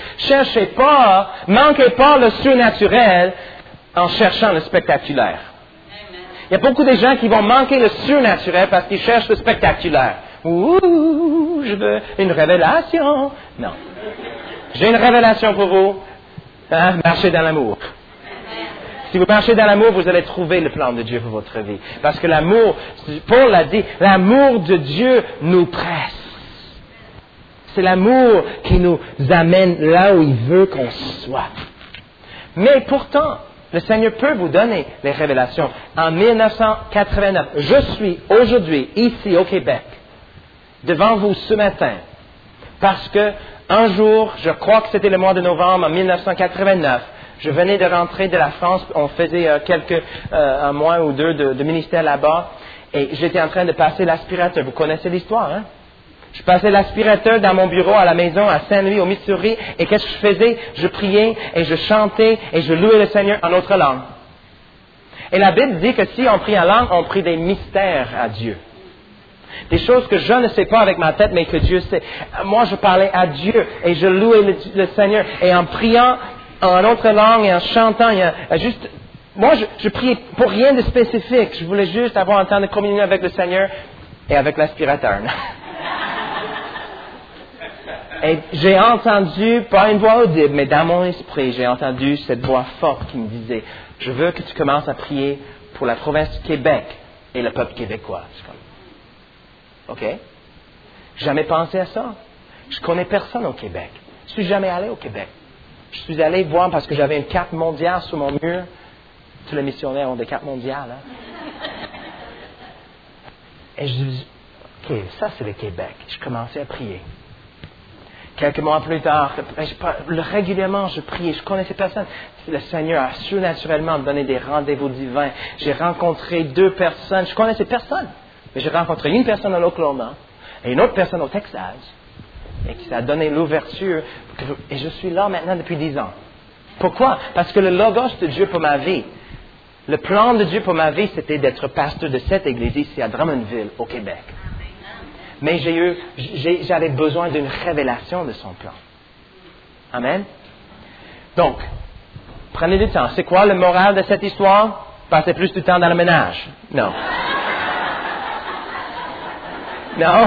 manquez pas le surnaturel en cherchant le spectaculaire. Il y a beaucoup de gens qui vont manquer le surnaturel parce qu'ils cherchent le spectaculaire. Ouh, je veux une révélation. Non. J'ai une révélation pour vous. Marchez dans l'amour. Si vous marchez dans l'amour, vous allez trouver le plan de Dieu pour votre vie. Parce que l'amour, Paul l'a dit, l'amour de Dieu nous presse. C'est l'amour qui nous amène là où il veut qu'on soit. Mais pourtant, le Seigneur peut vous donner les révélations. En 1989, je suis aujourd'hui ici au Québec, devant vous ce matin, parce que un jour, je crois que c'était le mois de novembre en 1989, je venais de rentrer de la France, on faisait un mois ou deux de ministère là-bas, et j'étais en train de passer l'aspirateur. Vous connaissez l'histoire, hein? Je passais l'aspirateur dans mon bureau à la maison à Saint-Louis, au Missouri, et qu'est-ce que je faisais? Je priais et je chantais et je louais le Seigneur en autre langue. Et la Bible dit que si on prie en langue, on prie des mystères à Dieu. Des choses que je ne sais pas avec ma tête, mais que Dieu sait. Moi, je parlais à Dieu et je louais le Seigneur. Et en priant en autre langue et en chantant, moi, je priais pour rien de spécifique. Je voulais juste avoir un temps de communion avec le Seigneur et avec l'aspirateur. Et j'ai entendu, pas une voix audible, mais dans mon esprit, j'ai entendu cette voix forte qui me disait, je veux que tu commences à prier pour la province du Québec et le peuple québécois. Je suis comme, OK. Jamais pensé à ça. Je connais personne au Québec. Je suis jamais allé au Québec. Je suis allé voir parce que j'avais une carte mondiale sur mon mur. Tous les missionnaires ont des cartes mondiales, hein. Et je dis, OK, ça c'est le Québec. Je commençais à prier. Quelques mois plus tard, régulièrement, je priais, je connaissais personne. Le Seigneur a surnaturellement donné des rendez-vous divins. J'ai rencontré 2 personnes, je connaissais personne. Mais j'ai rencontré une personne en Oklahoma et une autre personne au Texas. Et qui a donné l'ouverture. Et je suis là maintenant depuis 10 ans. Pourquoi? Parce que le logos de Dieu pour ma vie, le plan de Dieu pour ma vie, c'était d'être pasteur de cette église ici à Drummondville, au Québec. Mais j'avais besoin d'une révélation de son plan. Amen. Donc, prenez du temps. C'est quoi le moral de cette histoire? Passez plus de temps dans le ménage. Non. Non.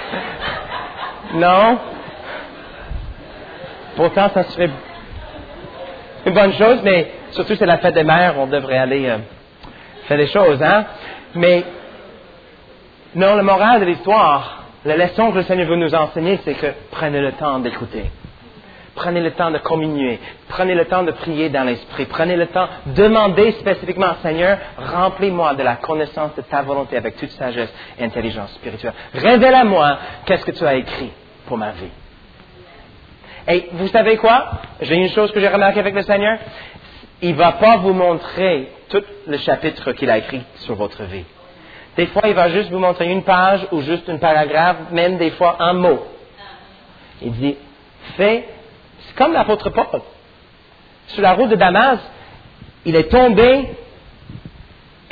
Non. Pourtant, ça serait une bonne chose, mais surtout c'est la fête des mères, on devrait aller faire des choses, hein? Mais, non, le moral de l'histoire, la leçon que le Seigneur veut nous enseigner, c'est que prenez le temps d'écouter. Prenez le temps de communier. Prenez le temps de prier dans l'esprit. Prenez le temps de demander spécifiquement, Seigneur, remplis-moi de la connaissance de ta volonté avec toute sagesse et intelligence spirituelle. Révèle à moi qu'est-ce que tu as écrit pour ma vie. Et vous savez quoi? J'ai une chose que j'ai remarquée avec le Seigneur. Il ne va pas vous montrer tout le chapitre qu'il a écrit sur votre vie. Des fois, il va juste vous montrer une page ou juste un paragraphe, même des fois un mot. Il dit, c'est comme l'apôtre Paul. Sur la route de Damas, il est tombé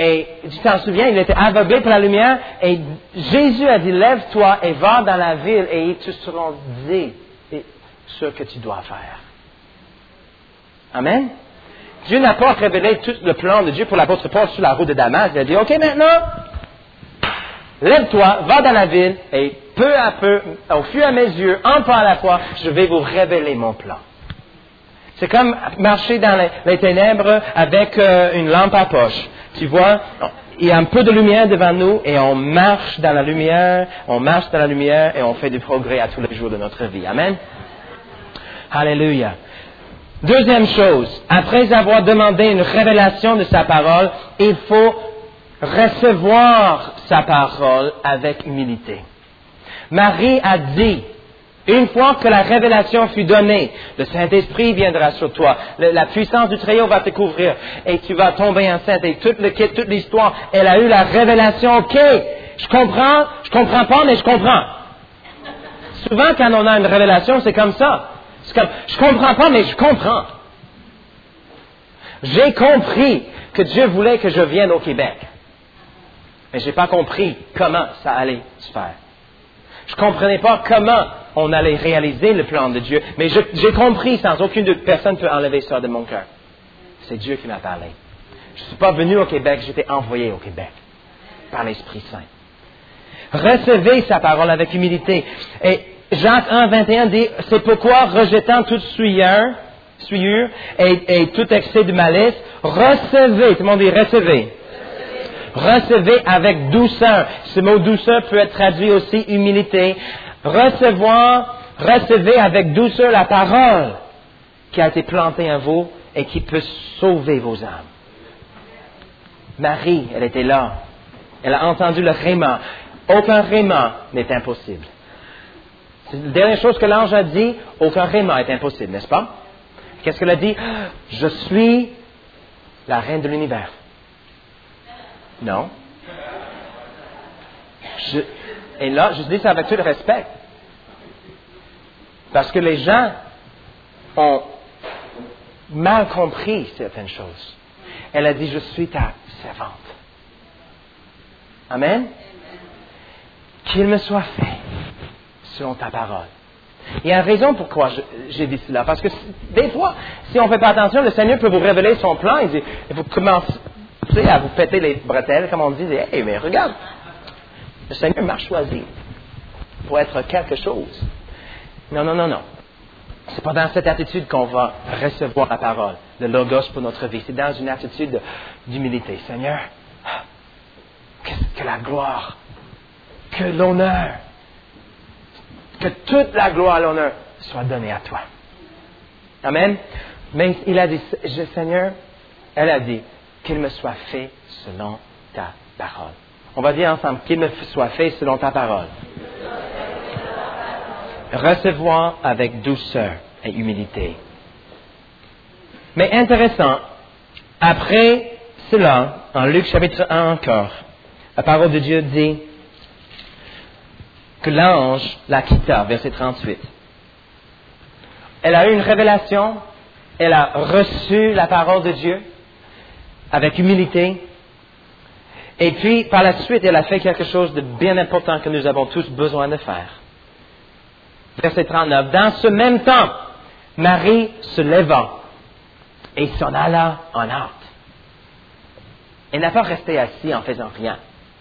Et tu t'en souviens, il était aveuglé par la lumière. Et Jésus a dit, lève-toi et va dans la ville et ils te seront dit ce que tu dois faire. Amen. Dieu n'a pas révélé tout le plan de Dieu pour l'apôtre Paul sur la route de Damas. Il a dit, OK, maintenant, lève-toi, va dans la ville, et peu à peu, au fur et à mesure, un pas à la fois, je vais vous révéler mon plan. C'est comme marcher dans les ténèbres avec une lampe à poche. Tu vois, il y a un peu de lumière devant nous, et on marche dans la lumière, et on fait du progrès à tous les jours de notre vie. Amen. Alléluia. Deuxième chose, après avoir demandé une révélation de sa parole, il faut recevoir sa parole avec humilité. Marie a dit, une fois que la révélation fut donnée, le Saint-Esprit viendra sur toi, la puissance du Très-Haut va te couvrir, et tu vas tomber enceinte, et toute l'histoire, elle a eu la révélation, OK, je comprends pas, mais je comprends. Souvent, quand on a une révélation, c'est comme ça. C'est comme, je comprends pas, mais je comprends. J'ai compris que Dieu voulait que je vienne au Québec. Mais j'ai pas compris comment ça allait se faire. Je comprenais pas comment on allait réaliser le plan de Dieu. Mais j'ai compris sans aucune personne ne peut enlever ça de mon cœur. C'est Dieu qui m'a parlé. Je suis pas venu au Québec, j'étais envoyé au Québec. Par l'Esprit Saint. Recevez sa parole avec humilité. Et Jacques 1, 21 dit, c'est pourquoi, rejetant toute souillure et tout excès de malice, recevez, tout le monde dit recevez. Recevez avec douceur. Ce mot douceur peut être traduit aussi humilité. Recevez avec douceur la parole qui a été plantée en vous et qui peut sauver vos âmes. Marie, elle était là. Elle a entendu le rhéma. Aucun rhéma n'est impossible. C'est la dernière chose que l'ange a dit, aucun rhéma est impossible, n'est-ce pas? Qu'est-ce qu'elle a dit? Je suis la reine de l'univers. Non. Et là, je dis ça avec tout le respect. Parce que les gens ont mal compris certaines choses. Elle a dit, je suis ta servante. Amen? Qu'il me soit fait selon ta parole. Il y a une raison pourquoi j'ai dit cela. Parce que des fois, si on ne fait pas attention, le Seigneur peut vous révéler son plan et vous commencez à vous péter les bretelles, comme on dit, hey, mais regarde, le Seigneur m'a choisi pour être quelque chose. Non. C'est pas dans cette attitude qu'on va recevoir la parole, le logos pour notre vie. C'est dans une attitude d'humilité. Seigneur, que la gloire, que l'honneur, que toute la gloire et l'honneur soit donnée à toi. Amen. Mais il a dit, Seigneur, elle a dit, qu'il me soit fait selon ta parole. On va dire ensemble, qu'il me soit fait selon ta parole. Recevoir avec douceur et humilité. Mais intéressant, après cela, en Luc chapitre 1 encore, la parole de Dieu dit que l'ange la quitta, verset 38. Elle a eu une révélation, elle a reçu la parole de Dieu avec humilité, et puis par la suite, elle a fait quelque chose de bien important que nous avons tous besoin de faire. Verset 39. Dans ce même temps, Marie se leva et s'en alla en hâte. Elle n'a pas resté assise en faisant rien.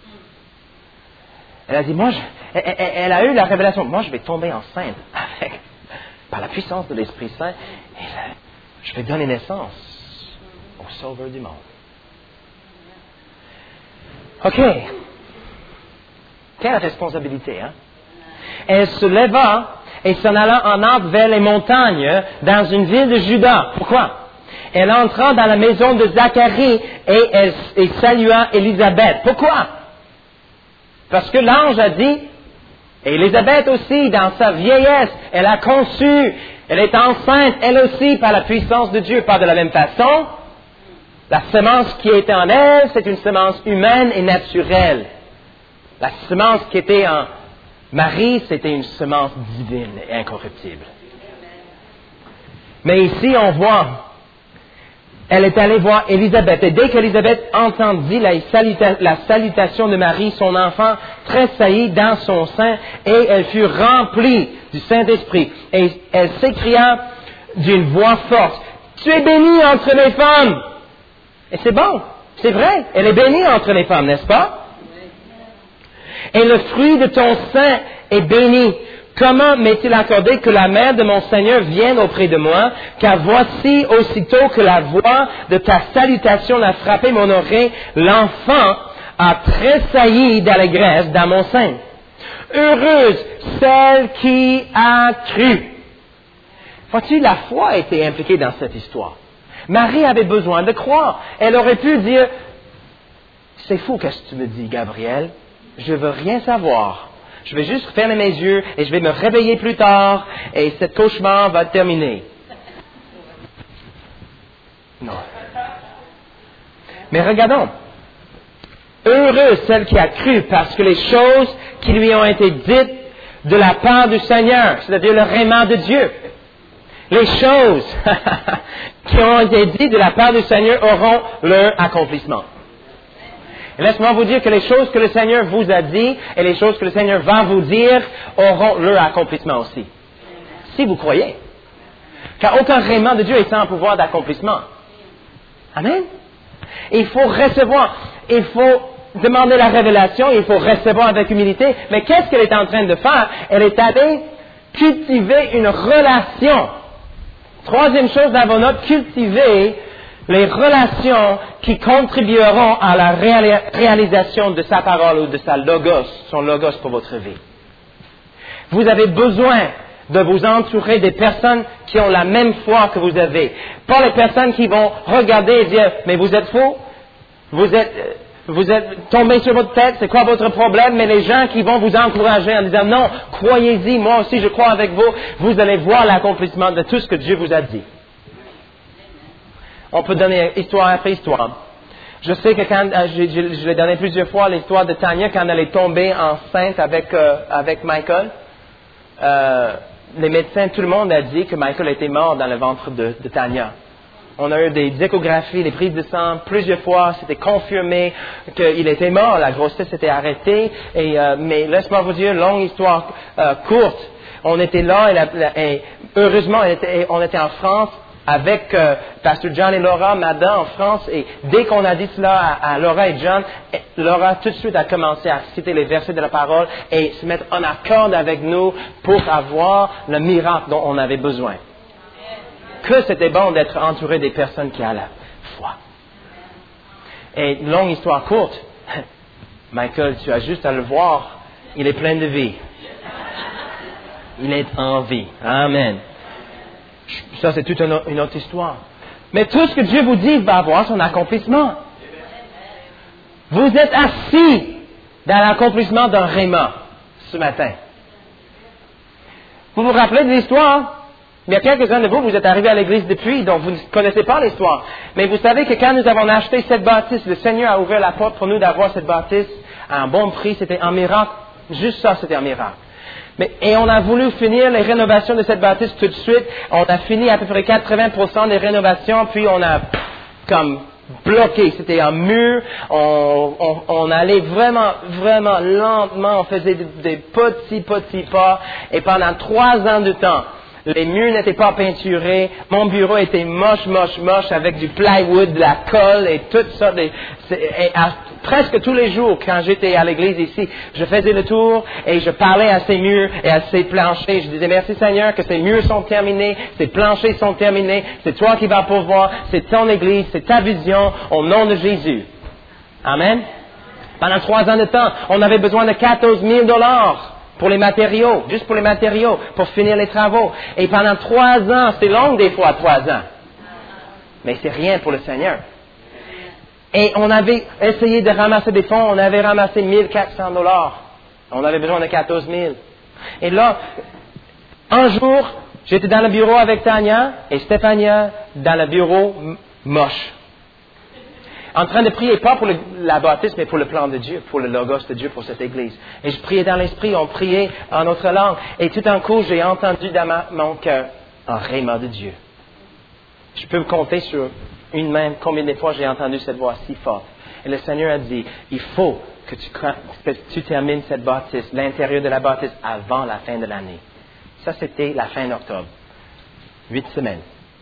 Elle a dit, elle a eu la révélation, moi je vais tomber enceinte par la puissance de l'Esprit Saint, et je vais donner naissance au Sauveur du monde. OK. Quelle responsabilité, hein? Elle se leva et s'en alla en hâte vers les montagnes dans une ville de Juda. Pourquoi? Elle entra dans la maison de Zacharie et elle salua Élisabeth. Pourquoi? Parce que l'ange a dit, et Élisabeth aussi, dans sa vieillesse, elle a conçu, elle est enceinte, elle aussi, par la puissance de Dieu, pas de la même façon. La semence qui était en elle, c'est une semence humaine et naturelle. La semence qui était en Marie, c'était une semence divine et incorruptible. Mais ici, on voit, elle est allée voir Élisabeth. Et dès qu'Élisabeth entendit la salutation de Marie, son enfant tressaillit dans son sein et elle fut remplie du Saint-Esprit. Et elle s'écria d'une voix forte, « Tu es bénie entre les femmes! » Et c'est bon, c'est vrai, elle est bénie entre les femmes, n'est-ce pas? Et le fruit de ton sein est béni. Comment m'est-il accordé que la mère de mon Seigneur vienne auprès de moi, car voici, aussitôt que la voix de ta salutation a frappé mon oreille, l'enfant a tressailli d'allégresse dans mon sein. Heureuse celle qui a cru. Vois-tu, la foi a été impliquée dans cette histoire. Marie avait besoin de croire. Elle aurait pu dire, c'est fou qu'est-ce que tu me dis, Gabriel. Je veux rien savoir. Je vais juste fermer mes yeux et je vais me réveiller plus tard et ce cauchemar va terminer. Non. Mais regardons. Heureuse celle qui a cru parce que les choses qui lui ont été dites de la part du Seigneur, c'est-à-dire le rhéma de Dieu, les choses qui ont été dites de la part du Seigneur auront leur accomplissement. Et laisse-moi vous dire que les choses que le Seigneur vous a dit et les choses que le Seigneur va vous dire auront leur accomplissement aussi. Si vous croyez. Car aucun rhéma de Dieu est sans pouvoir d'accomplissement. Amen. Il faut recevoir. Il faut demander la révélation. Il faut recevoir avec humilité. Mais qu'est-ce qu'elle est en train de faire? Elle est allée cultiver une relation. Troisième chose dans vos notes, cultiver les relations qui contribueront à la réalisation de sa parole ou de sa logos, son logos pour votre vie. Vous avez besoin de vous entourer des personnes qui ont la même foi que vous avez. Pas les personnes qui vont regarder et dire, mais vous êtes faux, vous êtes tombé sur votre tête, c'est quoi votre problème? Mais les gens qui vont vous encourager en disant, non, croyez-y, moi aussi je crois avec vous, vous allez voir l'accomplissement de tout ce que Dieu vous a dit. On peut donner histoire après histoire. Je sais que quand, je l'ai donné plusieurs fois, l'histoire de Tanya, quand elle est tombée enceinte avec Michael, les médecins, tout le monde a dit que Michael était mort dans le ventre de Tanya. On a eu des échographies, des prises de sang, plusieurs fois, c'était confirmé qu'il était mort, la grossesse était arrêtée, mais laisse-moi vous dire, longue histoire courte, on était là, et heureusement, on était en France, avec Pasteur John et Laura Madin en France, et dès qu'on a dit cela à Laura et John, Laura tout de suite a commencé à citer les versets de la parole et se mettre en accord avec nous pour avoir le miracle dont on avait besoin. Que c'était bon d'être entouré des personnes qui ont la foi. Et longue histoire courte, Michael, tu as juste à le voir, il est plein de vie. Il est en vie. Amen. Ça, c'est toute une autre histoire. Mais tout ce que Dieu vous dit va avoir son accomplissement. Vous êtes assis dans l'accomplissement d'un rhéma ce matin. Vous vous rappelez de l'histoire? Il y a quelques-uns de vous, vous êtes arrivés à l'église depuis, donc vous ne connaissez pas l'histoire. Mais vous savez que quand nous avons acheté cette bâtisse, le Seigneur a ouvert la porte pour nous d'avoir cette bâtisse à un bon prix. C'était un miracle. Juste ça, c'était un miracle. Et on a voulu finir les rénovations de cette bâtisse tout de suite. On a fini à peu près 80% des rénovations, puis on a comme bloqué. C'était un mur. On allait vraiment lentement. On faisait des petits pas. Et pendant 3 ans de temps, les murs n'étaient pas peinturés. Mon bureau était moche avec du plywood, de la colle et tout ça. Presque tous les jours, quand j'étais à l'église ici, je faisais le tour et je parlais à ces murs et à ces planchers. Je disais, merci Seigneur que ces murs sont terminés, ces planchers sont terminés, c'est toi qui vas pourvoir, c'est ton église, c'est ta vision, au nom de Jésus. Amen. Pendant 3 ans de temps, on avait besoin de 14 000 $ pour les matériaux, juste pour les matériaux, pour finir les travaux. Et pendant 3 ans, c'est long des fois, 3 ans. Mais c'est rien pour le Seigneur. Et on avait essayé de ramasser des fonds, on avait ramassé 1 400 $. On avait besoin de 14 000. Et là, un jour, j'étais dans le bureau avec Tanya et Stéphania dans le bureau moche. En train de prier, pas pour la baptiste, mais pour le plan de Dieu, pour le logos de Dieu, pour cette église. Et je priais dans l'esprit, on priait en notre langue. Et tout d'un coup, j'ai entendu dans mon cœur un rhéma de Dieu. Je peux me compter sur combien de fois j'ai entendu cette voix si forte. Et le Seigneur a dit, il faut que tu termines cette baptiste, l'intérieur de la baptiste, avant la fin de l'année. Ça, c'était la fin d'octobre. 8 semaines.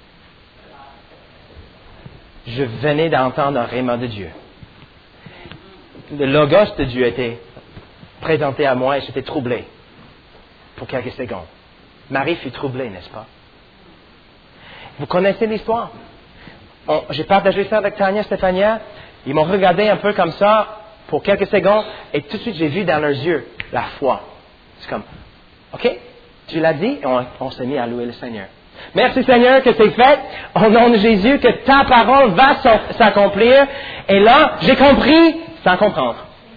Je venais d'entendre un rhéma de Dieu. Le logos de Dieu était présenté à moi et j'étais troublé pour quelques secondes. Marie fut troublée, n'est-ce pas? Vous connaissez l'histoire? J'ai partagé ça avec Tania, Stéphania. Ils m'ont regardé un peu comme ça pour quelques secondes et tout de suite j'ai vu dans leurs yeux la foi. C'est comme, OK, tu l'as dit et on s'est mis à louer le Seigneur. Merci Seigneur que c'est fait au nom de Jésus, que ta parole va s'accomplir. Et là, j'ai compris sans comprendre.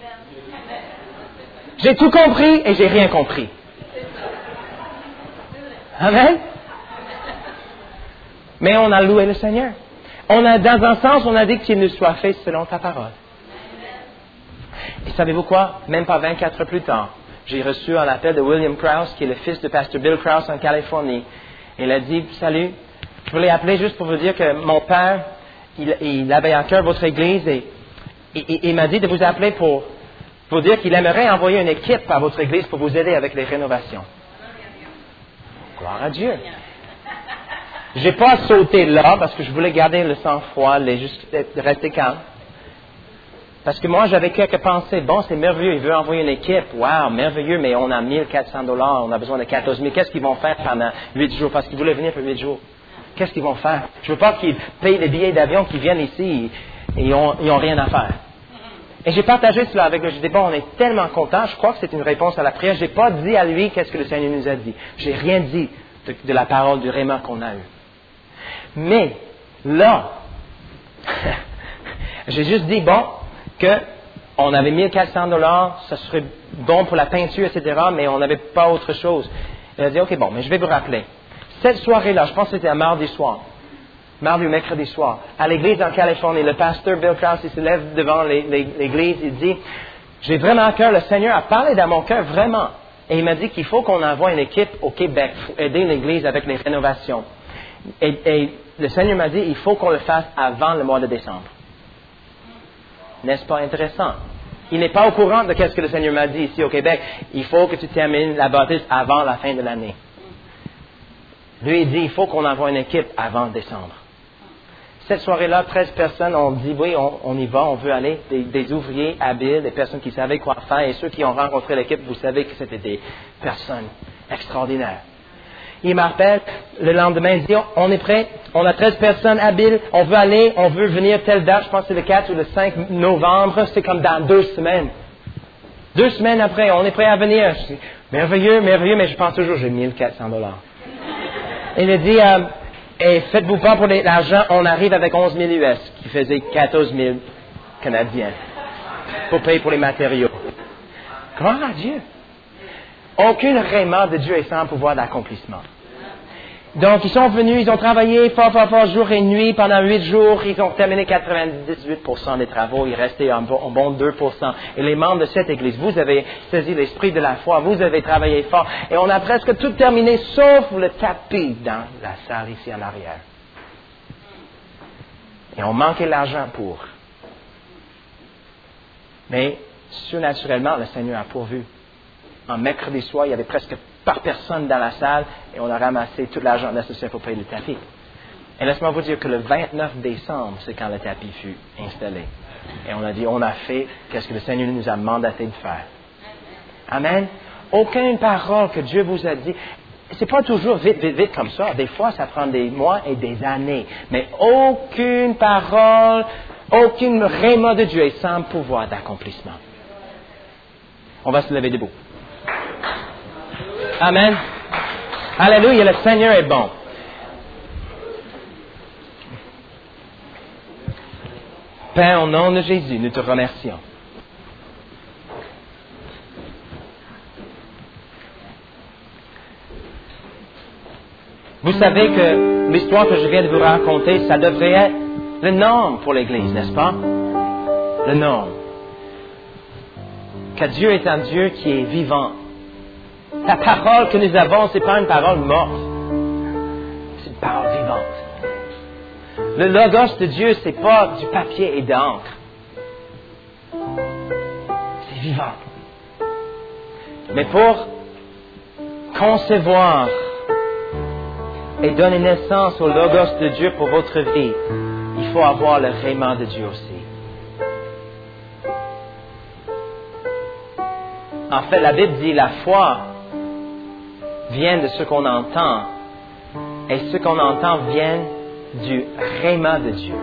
J'ai tout compris et j'ai rien compris. Amen. Mais on a loué le Seigneur. Dans un sens, on a dit qu'il nous soit fait selon ta parole. Et savez-vous quoi? Même pas 24 heures plus tard, j'ai reçu un appel de William Krause, qui est le fils de pasteur Bill Krause en Californie. Il a dit, salut, je voulais appeler juste pour vous dire que mon père, il avait à cœur votre église et il m'a dit de vous appeler pour vous dire qu'il aimerait envoyer une équipe à votre église pour vous aider avec les rénovations. Gloire à Dieu. J'ai pas sauté là parce que je voulais garder le sang-froid, juste rester calme. Parce que moi, j'avais quelques pensées. Bon, c'est merveilleux, il veut envoyer une équipe. Wow, merveilleux, mais on a $1,400, on a besoin de 14 000. Qu'est-ce qu'ils vont faire pendant 8 jours? Parce qu'ils voulaient venir pour 8 jours. Qu'est-ce qu'ils vont faire? Je veux pas qu'ils payent les billets d'avion, qu'ils viennent ici et ils ont rien à faire. Et j'ai partagé cela avec lui. J'ai dit, bon, on est tellement contents. Je crois que c'est une réponse à la prière. J'ai pas dit à lui qu'est-ce que le Seigneur nous a dit. J'ai rien dit de la parole du rhéma qu'on a eu. Mais, là, j'ai juste dit, bon, on avait $1,400, ça serait bon pour la peinture, etc., mais on n'avait pas autre chose. Il a dit, OK, bon, mais je vais vous rappeler. Cette soirée-là, je pense que c'était un mardi soir, mardi ou mercredi soir, à l'église en Californie, le pasteur Bill Krause, il se lève devant l'église, il dit, j'ai vraiment à cœur, le Seigneur a parlé dans mon cœur, vraiment. Et il m'a dit qu'il faut qu'on envoie une équipe au Québec pour aider l'église avec les rénovations. Et le Seigneur m'a dit, il faut qu'on le fasse avant le mois de décembre. N'est-ce pas intéressant? Il n'est pas au courant de ce que le Seigneur m'a dit ici au Québec. Il faut que tu termines la baptise avant la fin de l'année. Lui, il dit, il faut qu'on envoie une équipe avant décembre. Cette soirée-là, 13 personnes ont dit, oui, on y va, on veut aller. Des ouvriers habiles, des personnes qui savaient quoi faire. Et ceux qui ont rencontré l'équipe, vous savez que c'était des personnes extraordinaires. Il m'appelle le lendemain, il dit, on est prêt, on a 13 personnes habiles, on veut aller, on veut venir telle date, je pense que c'est le 4 ou le 5 novembre, c'est comme dans 2 semaines. 2 semaines après, on est prêt à venir. Je dis, merveilleux, merveilleux, mais je pense toujours, j'ai $1,400. Il a dit, et faites-vous pas pour l'argent, on arrive avec 11 000 US, qui faisait 14 000 Canadiens, pour payer pour les matériaux. Gloire à Dieu. Aucune rhéma de Dieu est sans pouvoir d'accomplissement. Donc, ils sont venus, ils ont travaillé fort, jour et nuit, pendant 8 jours. Ils ont terminé 98% des travaux. Il restait un bon 2%. Et les membres de cette église, vous avez saisi l'esprit de la foi, vous avez travaillé fort. Et on a presque tout terminé, sauf le tapis dans la salle ici en arrière. Et on manquait l'argent pour. Mais, surnaturellement, le Seigneur a pourvu. Un mercredi soir, il y avait presque par personne dans la salle et on a ramassé tout l'argent nécessaire pour payer le tapis. Et laisse-moi vous dire que le 29 décembre, c'est quand le tapis fut installé. Et on a dit, on a fait qu'est-ce que le Seigneur nous a mandaté de faire. Amen. Aucune parole que Dieu vous a dit. C'est pas toujours vite comme ça. Des fois, ça prend des mois et des années. Mais aucune parole, aucune rhéma de Dieu est sans pouvoir d'accomplissement. On va se lever debout. Amen. Alléluia, le Seigneur est bon. Père, au nom de Jésus, nous te remercions. Vous savez que l'histoire que je viens de vous raconter, ça devrait être le norme pour l'Église, n'est-ce pas? Le norme. Que Dieu est un Dieu qui est vivant. La parole que nous avons, ce n'est pas une parole morte. C'est une parole vivante. Le Logos de Dieu, c'est pas du papier et d'encre. C'est vivant. Mais pour concevoir et donner naissance au Logos de Dieu pour votre vie, il faut avoir le rhéma de Dieu aussi. En fait, la Bible dit la foi vient de ce qu'on entend, et ce qu'on entend vient du rhéma de Dieu.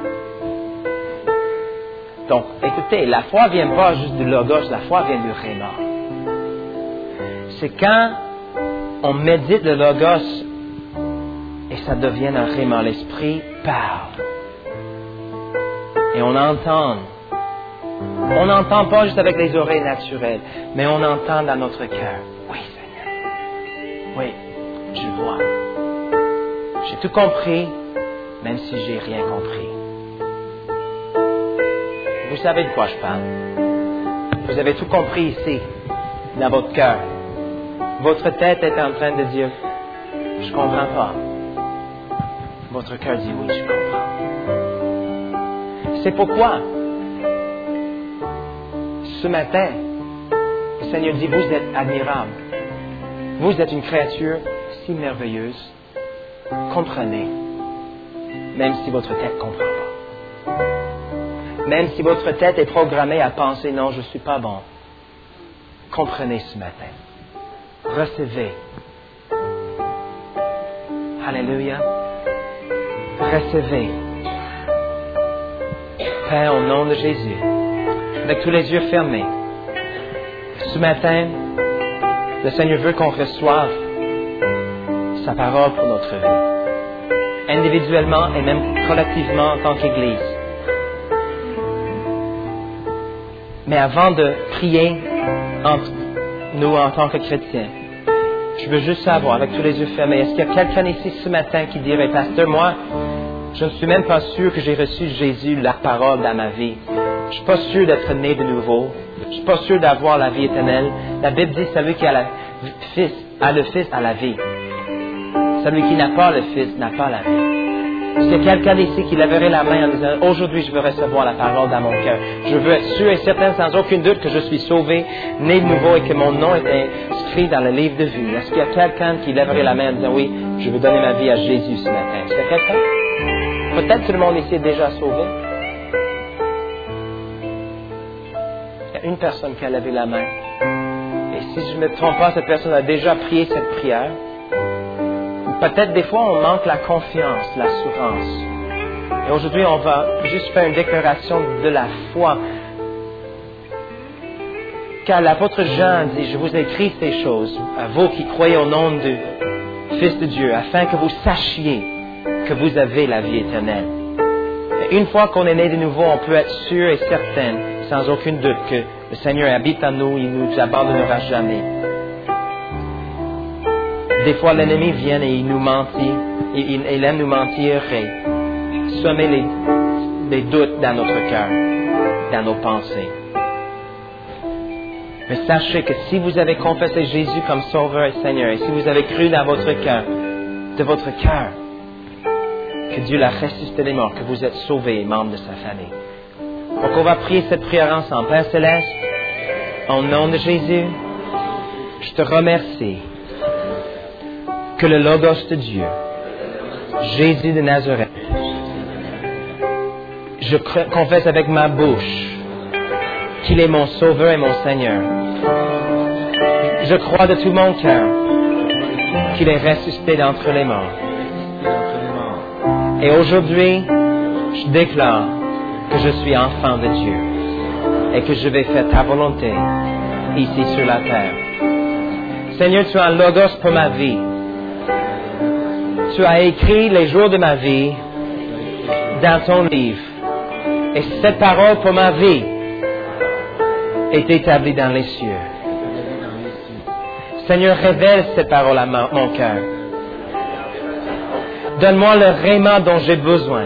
Donc, écoutez, la foi ne vient pas juste du Logos, la foi vient du rhéma. C'est quand on médite le Logos et ça devient un rhéma, l'Esprit parle. Et on entend. On n'entend pas juste avec les oreilles naturelles, mais on entend dans notre cœur. Oui, Seigneur. Oui, je vois. J'ai tout compris, même si j'ai rien compris. Vous savez de quoi je parle. Vous avez tout compris ici, dans votre cœur. Votre tête est en train de dire, je ne comprends pas. Votre cœur dit, oui, je comprends. C'est pourquoi, ce matin, le Seigneur dit, vous êtes admirable. Vous êtes une créature si merveilleuse. Comprenez, même si votre tête ne comprend pas. Même si votre tête est programmée à penser, non, je ne suis pas bon. Comprenez ce matin. Recevez. Alléluia. Recevez. Père, au nom de Jésus, avec tous les yeux fermés, ce matin, le Seigneur veut qu'on reçoive sa parole pour notre vie, individuellement et même collectivement en tant qu'Église. Mais avant de prier entre nous en tant que chrétiens, je veux juste savoir, avec tous les yeux fermés, est-ce qu'il y a quelqu'un ici ce matin qui dirait, Pasteur, moi, je ne suis même pas sûr que j'ai reçu Jésus, la parole dans ma vie. Je ne suis pas sûr d'être né de nouveau. Je ne suis pas sûr d'avoir la vie éternelle. La Bible dit, celui qui a le Fils a la vie. Celui qui n'a pas le Fils n'a pas la vie. S'il y a quelqu'un ici qui lèverait la main en disant, aujourd'hui je veux recevoir la parole dans mon cœur. Je veux être sûr et certain, sans aucun doute, que je suis sauvé, né de nouveau et que mon nom est inscrit dans le livre de vie. Est-ce qu'il y a quelqu'un qui lèverait la main en disant, oui, je veux donner ma vie à Jésus ce matin? Est-ce qu'il y a quelqu'un? Peut-être tout le monde ici est déjà sauvé. Il y a une personne qui a levé la main. Et si je ne me trompe pas, cette personne a déjà prié cette prière. Peut-être des fois, on manque la confiance, l'assurance. Et aujourd'hui, on va juste faire une déclaration de la foi. Car l'apôtre Jean dit, je vous écris ces choses, à vous qui croyez au nom du Fils de Dieu, afin que vous sachiez que vous avez la vie éternelle. Et une fois qu'on est né de nouveau, on peut être sûr et certain, sans aucun doute, que le Seigneur habite en nous, il ne nous abandonnera jamais. Des fois, l'ennemi vient et il nous mentit, il aime nous mentir et semer les doutes dans notre cœur, dans nos pensées. Mais sachez que si vous avez confessé Jésus comme Sauveur et Seigneur, et si vous avez cru dans votre cœur, de votre cœur, que Dieu l'a ressuscité des morts, que vous êtes sauvés et membres de sa famille. Donc on va prier cette prière ensemble. Père Céleste, au nom de Jésus, je te remercie que le Logos de Dieu, Jésus de Nazareth, je confesse avec ma bouche qu'il est mon Sauveur et mon Seigneur. Je crois de tout mon cœur qu'il est ressuscité d'entre les morts. Et aujourd'hui, je déclare que je suis enfant de Dieu et que je vais faire ta volonté ici sur la terre. Seigneur, tu as un Logos pour ma vie. Tu as écrit les jours de ma vie dans ton livre. Et cette parole pour ma vie est établie dans les cieux. Seigneur, révèle cette parole à mon cœur. Donne-moi le rhéma dont j'ai besoin.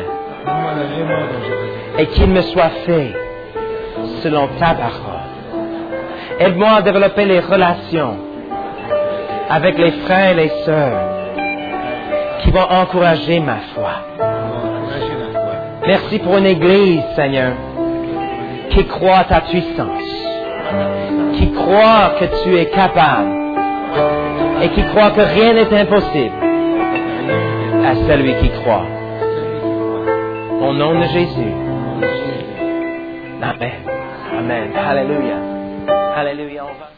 Et qu'il me soit fait selon ta parole. Aide-moi à développer les relations avec les frères et les sœurs qui vont encourager ma foi. Merci pour une Église, Seigneur, qui croit à ta puissance, qui croit que tu es capable et qui croit que rien n'est impossible à celui qui croit. Au nom de Jésus. Amen. Amen. Alléluia. Alléluia.